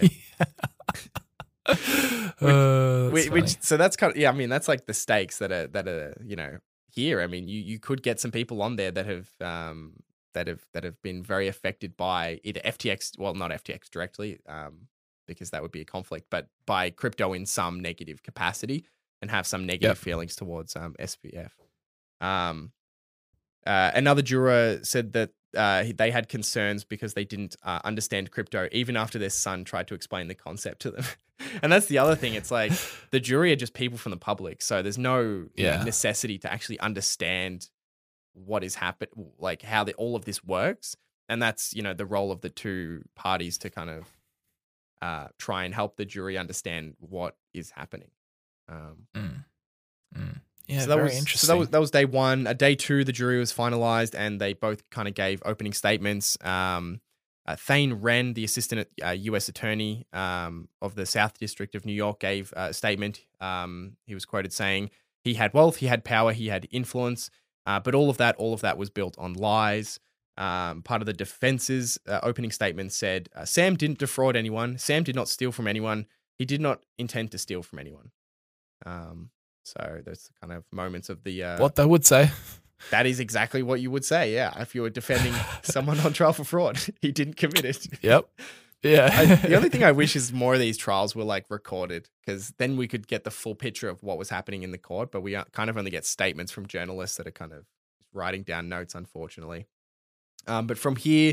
guy dead. Uh, Which, that's which, funny. so that's kind of, yeah, I mean, that's like the stakes that are, that are, you know, here. I mean, you, you could get some people on there that have, um, that have, that have been very affected by either F T X, well, not F T X directly, um, because that would be a conflict, but by crypto in some negative capacity and have some negative Yep. feelings towards um, S B F. Um, uh, another juror said that uh, they had concerns because they didn't uh, understand crypto, even after their son tried to explain the concept to them. And that's the other thing. It's like the jury are just people from the public. So there's no you know, Yeah. necessity to actually understand what is happening, like how the, all of this works. And that's, you know, the role of the two parties to kind of uh, try and help the jury understand what is happening. Um, Mm. Mm. Yeah, so that very was, interesting. So that was that was day one. Uh, day two, the jury was finalized, and they both kind of gave opening statements. Um, uh, Thane Wren, the assistant uh, U S attorney um, of the South District of New York, gave uh, a statement. Um, he was quoted saying, "He had wealth, he had power, he had influence, uh, but all of that, all of that was built on lies." Um, part of the defense's uh, opening statement said, uh, "Sam didn't defraud anyone. Sam did not steal from anyone. He did not intend to steal from anyone." Um, so there's kind of moments of the uh, what they would say. that is exactly what you would say, yeah. If you were defending someone on trial for fraud, he didn't commit it. Yep. Yeah. I, the only thing I wish is more of these trials were like recorded, because then we could get the full picture of what was happening in the court. But we kind of only get statements from journalists that are kind of writing down notes, unfortunately. Um, but from here,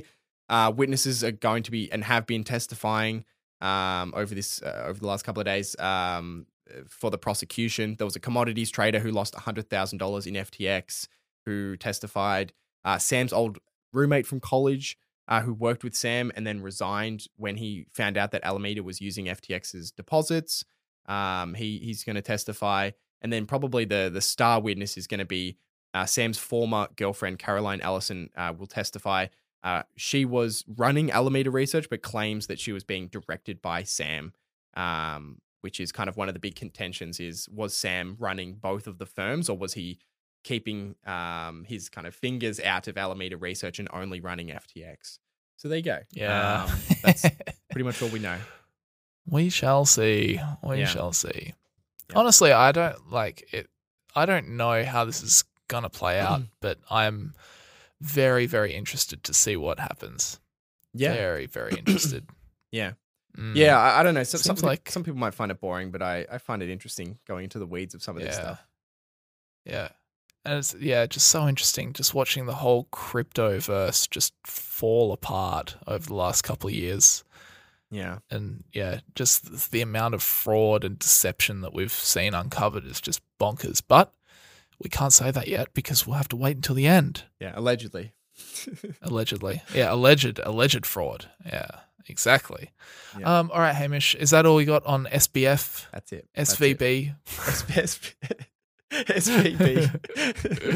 Uh, witnesses are going to be and have been testifying um, over this uh, over the last couple of days um, for the prosecution. There was a commodities trader who lost one hundred thousand dollars in F T X who testified. Uh, Sam's old roommate from college uh, who worked with Sam and then resigned when he found out that Alameda was using F T X's deposits. Um, he he's going to testify. And then probably the the star witness is going to be uh, Sam's former girlfriend, Caroline Ellison, uh, will testify. Uh, she was running Alameda Research, but claims that she was being directed by Sam, um, which is kind of one of the big contentions is, was Sam running both of the firms or was he keeping um, his kind of fingers out of Alameda Research and only running F T X? So there you go. Yeah. Um, that's pretty much all we know. We shall see. We Yeah. shall see. Yeah. Honestly, I don't like it. I don't know how this is going to play out, but I'm very, very interested to see what happens. Yeah. Very, very interested. Yeah. Mm. Yeah, I, I don't know. Some, Seems some, like- some people might find it boring, but I, I find it interesting going into the weeds of some of this Yeah. stuff. Yeah. And it's, yeah, just so interesting just watching the whole cryptoverse just fall apart over the last couple of years. Yeah. And yeah, just the amount of fraud and deception that we've seen uncovered is just bonkers. But we can't say that yet because we'll have to wait until the end. Yeah, allegedly. Allegedly. Yeah, alleged alleged fraud. Yeah, exactly. Yeah. Um, all right, Hamish, is that all we got on S B F, That's it. That's S V B? it. S V B.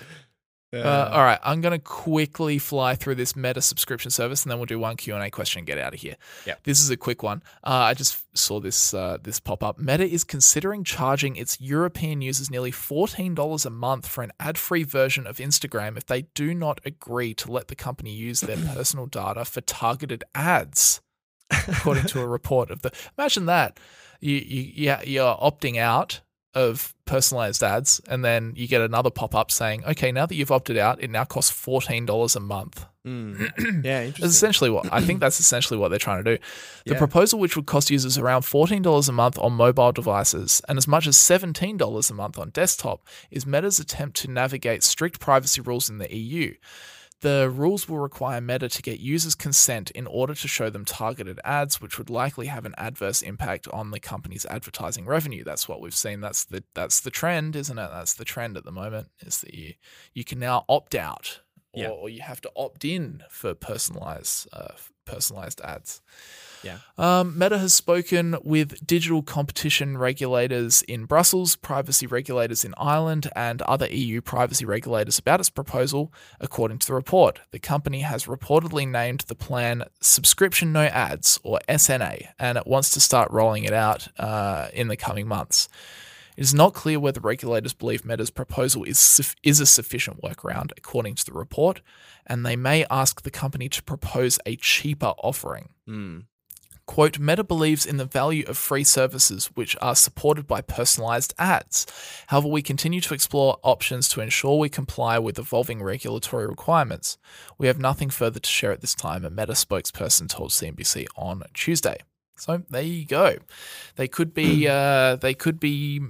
Uh, all right, I'm going to quickly fly through this Meta subscription service, and then we'll do one Q and A question and get out of here. Yep. This is a quick one. Uh, I just saw this uh, this pop up. Meta is considering charging its European users nearly fourteen dollars a month for an ad-free version of Instagram if they do not agree to let the company use their personal data for targeted ads, according to a report of the. Imagine that you you yeah you're opting out of personalized ads, and then you get another pop-up saying, okay, now that you've opted out, it now costs fourteen dollars a month. Mm. Yeah, interesting. That's essentially what I think that's essentially what they're trying to do. The Yeah. proposal, which would cost users around fourteen dollars a month on mobile devices and as much as seventeen dollars a month on desktop, is Meta's attempt to navigate strict privacy rules in the E U. The rules will require Meta to get users' consent in order to show them targeted ads, which would likely have an adverse impact on the company's advertising revenue. That's what we've seen. That's the that's the trend, isn't it? That's the trend at the moment, is that you, you can now opt out or, Yeah. or you have to opt in for personalized uh, personalized ads. Yeah. Um, Meta has spoken with digital competition regulators in Brussels, privacy regulators in Ireland, and other E U privacy regulators about its proposal, according to the report. The company has reportedly named the plan Subscription No Ads, or S N A, and it wants to start rolling it out uh, in the coming months. It is not clear whether regulators believe Meta's proposal is suf- is a sufficient workaround, according to the report, and they may ask the company to propose a cheaper offering. Mm. Quote, Meta believes in the value of free services which are supported by personalized ads. However, we continue to explore options to ensure we comply with evolving regulatory requirements. We have nothing further to share at this time, a Meta spokesperson told C N B C on Tuesday. So there you go. They could be uh, they could be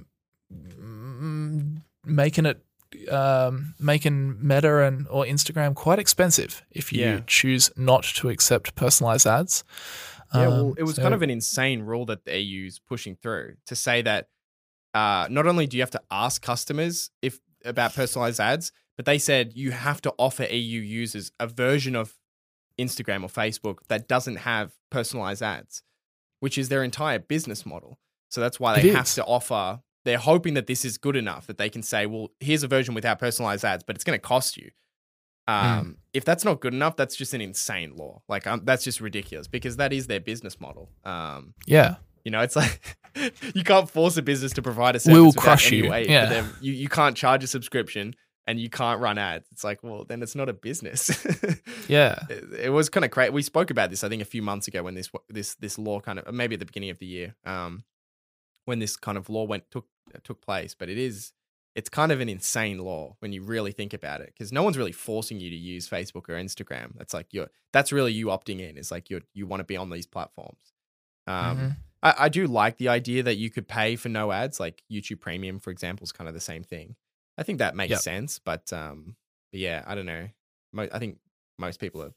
mm, making it um, making Meta and or Instagram quite expensive if you Yeah. choose not to accept personalized ads. Yeah, well, Um, it was so- kind of an insane rule that the E U's pushing through to say that uh, not only do you have to ask customers if about personalized ads, but they said you have to offer E U users a version of Instagram or Facebook that doesn't have personalized ads, which is their entire business model. So that's why It they have is. to offer. They're hoping that this is good enough that they can say, well, here's a version without personalized ads, but it's going to cost you. Um, If that's not good enough, that's just an insane law. Like, um, that's just ridiculous because that is their business model. Um, Yeah. you know, it's like you can't force a business to provide a service. We will without crush any you. way for Yeah. them. You you can't charge a subscription and you can't run ads. It's like, well, then it's not a business. Yeah. it, it was kind of crazy. We spoke about this, I think, a few months ago when this this this law kind of maybe at the beginning of the year, um, when this kind of law went took took place. But it is. It's kind of an insane law when you really think about it, because no one's really forcing you to use Facebook or Instagram. That's like you're, that's really you opting in. It's like you you want to be on these platforms. Um, Mhm. I, I do like the idea that you could pay for no ads, like YouTube Premium, for example, is kind of the same thing. I think that makes Yep. sense, but um, but yeah, I don't know. Mo- I think most people are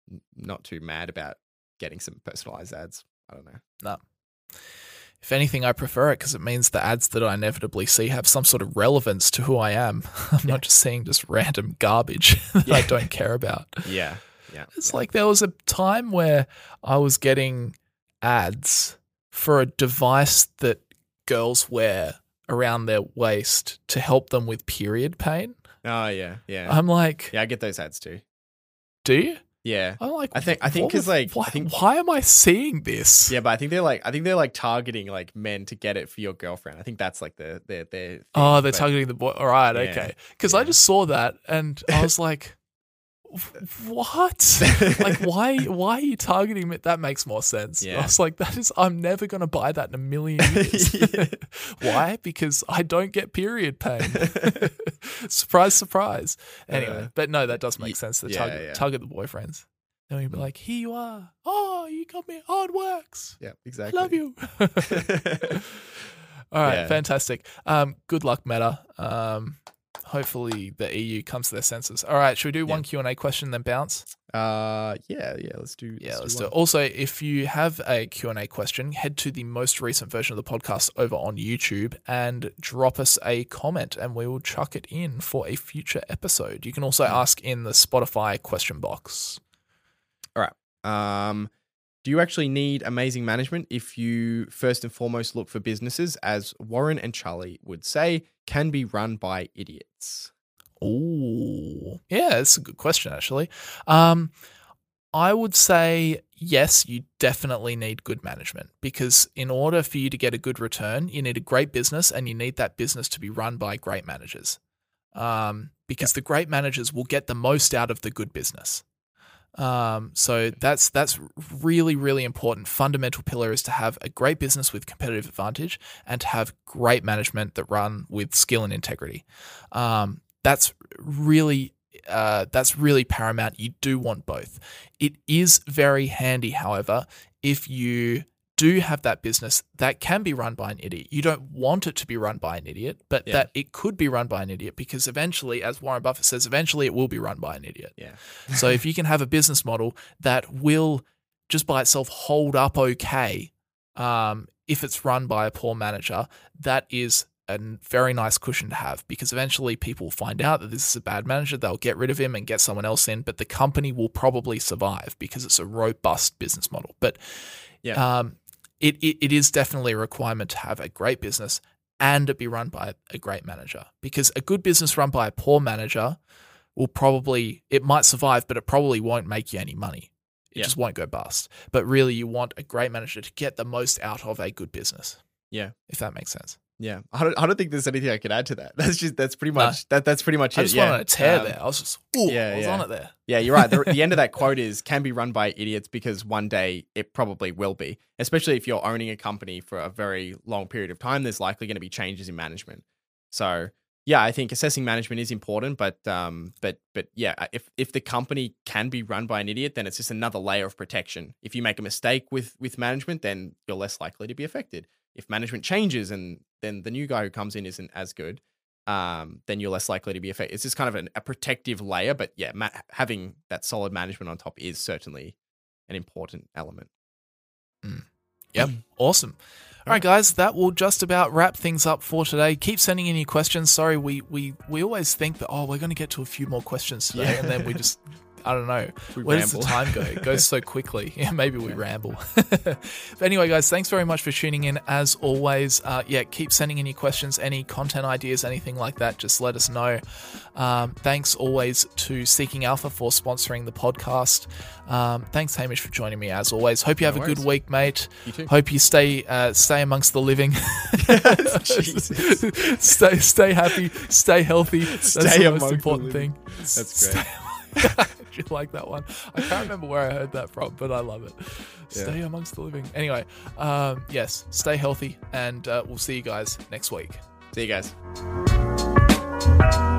not too mad about getting some personalized ads. I don't know. No. If anything, I prefer it because it means the ads that I inevitably see have some sort of relevance to who I am. I'm Yeah. not just seeing just random garbage that Yeah. I don't care about. Yeah. Yeah. It's yeah. like there was a time where I was getting ads for a device that girls wear around their waist to help them with period pain. Oh, yeah. Yeah. I'm like, yeah, I get those ads too. do you? Yeah. I'm like, I think- I think what 'cause, the- like, I why, think- why am I seeing this? Yeah, but I think they're like I think they're like targeting like men to get it for your girlfriend. I think that's like the their their thing, Oh, they're but- targeting the boy. All right, Yeah, okay. Because I yeah. just saw that and I was like, what? Like, why? Why are you targeting me? That makes more sense. Yeah. I was like, that is. I'm never gonna buy that in a million years. Yeah. Why? Because I don't get period pain. Surprise, surprise. Anyway, Uh, but no, that does make y- sense. To yeah, target, yeah. target the boyfriends. Then we'd be like, here you are. Oh, you got me. Oh, it works. Yeah, I exactly. love you. All right, Yeah. fantastic. Um, good luck, Meta. Um, hopefully the E U comes to their senses. All right, should we do one Q and A question then bounce? Uh, yeah, yeah. Let's do. Yeah, let's do one. it. Also, if you have a Q and A question, head to the most recent version of the podcast over on YouTube and drop us a comment and we will chuck it in for a future episode. You can also ask in the Spotify question box. All right. Um, do you actually need amazing management if you first and foremost look for businesses, as Warren and Charlie would say, can be run by idiots? Oh, yeah, that's a good question, actually. Um, I would say, yes, you definitely need good management because in order for you to get a good return, you need a great business and you need that business to be run by great managers. Um, because the great managers will get the most out of the good business. Um, so that's that's really, really important. Fundamental pillar is to have a great business with competitive advantage and to have great management that run with skill and integrity. Um, that's really uh, that's really paramount. You do want both. It is very handy, however, if you do have that business that can be run by an idiot. You don't want it to be run by an idiot, but Yeah. that it could be run by an idiot because eventually, as Warren Buffett says, eventually it will be run by an idiot. Yeah. So if you can have a business model that will just by itself hold up okay, um, if it's run by a poor manager, that is a very nice cushion to have because eventually people find out that this is a bad manager. They'll get rid of him and get someone else in, but the company will probably survive because it's a robust business model. But Yeah. um, it, it it is definitely a requirement to have a great business and it be run by a great manager because a good business run by a poor manager will probably, it might survive, but it probably won't make you any money. It Yeah. just won't go bust. But really you want a great manager to get the most out of a good business, Yeah. if that makes sense. Yeah. I don't, I don't think there's anything I could add to that. That's just, that's pretty much, that. that's pretty much it. I just yeah. wanted to tear Um, there. I was just, ooh, yeah, I was yeah. on it there. Yeah, you're right. The, the end of that quote is can be run by idiots because one day it probably will be, especially if you're owning a company for a very long period of time. There's likely going to be changes in management. So yeah, I think assessing management is important, but um, but but yeah, if if the company can be run by an idiot, then it's just another layer of protection. If you make a mistake with with management, then you're less likely to be affected. If management changes and then the new guy who comes in isn't as good, um, then you're less likely to be affected. It's just kind of an, a protective layer, but yeah, ma- having that solid management on top is certainly an important element. Yep. Awesome. All right, guys, that will just about wrap things up for today. Keep sending in your questions. Sorry, we we, we always think that, oh, we're going to get to a few more questions today, Yeah. and then we just, I don't know. We Where does the ramble. time go? It goes so quickly. Yeah, maybe we ramble. But anyway, guys, thanks very much for tuning in. As always, uh, yeah, keep sending in your questions, any content ideas, anything like that. Just let us know. Um, thanks always to Seeking Alpha for sponsoring the podcast. Um, thanks, Hamish, for joining me as always. Hope you have No a good worries. week, mate. You too. Hope you stay uh, stay amongst the living. Jesus. stay stay happy, stay healthy. That's Stay the amongst most the important living. thing. That's Stay- you like that one? I can't remember where I heard that from, but I love it. Stay Yeah. amongst the living. Anyway, um, yes, stay healthy, and uh, we'll see you guys next week. See you guys.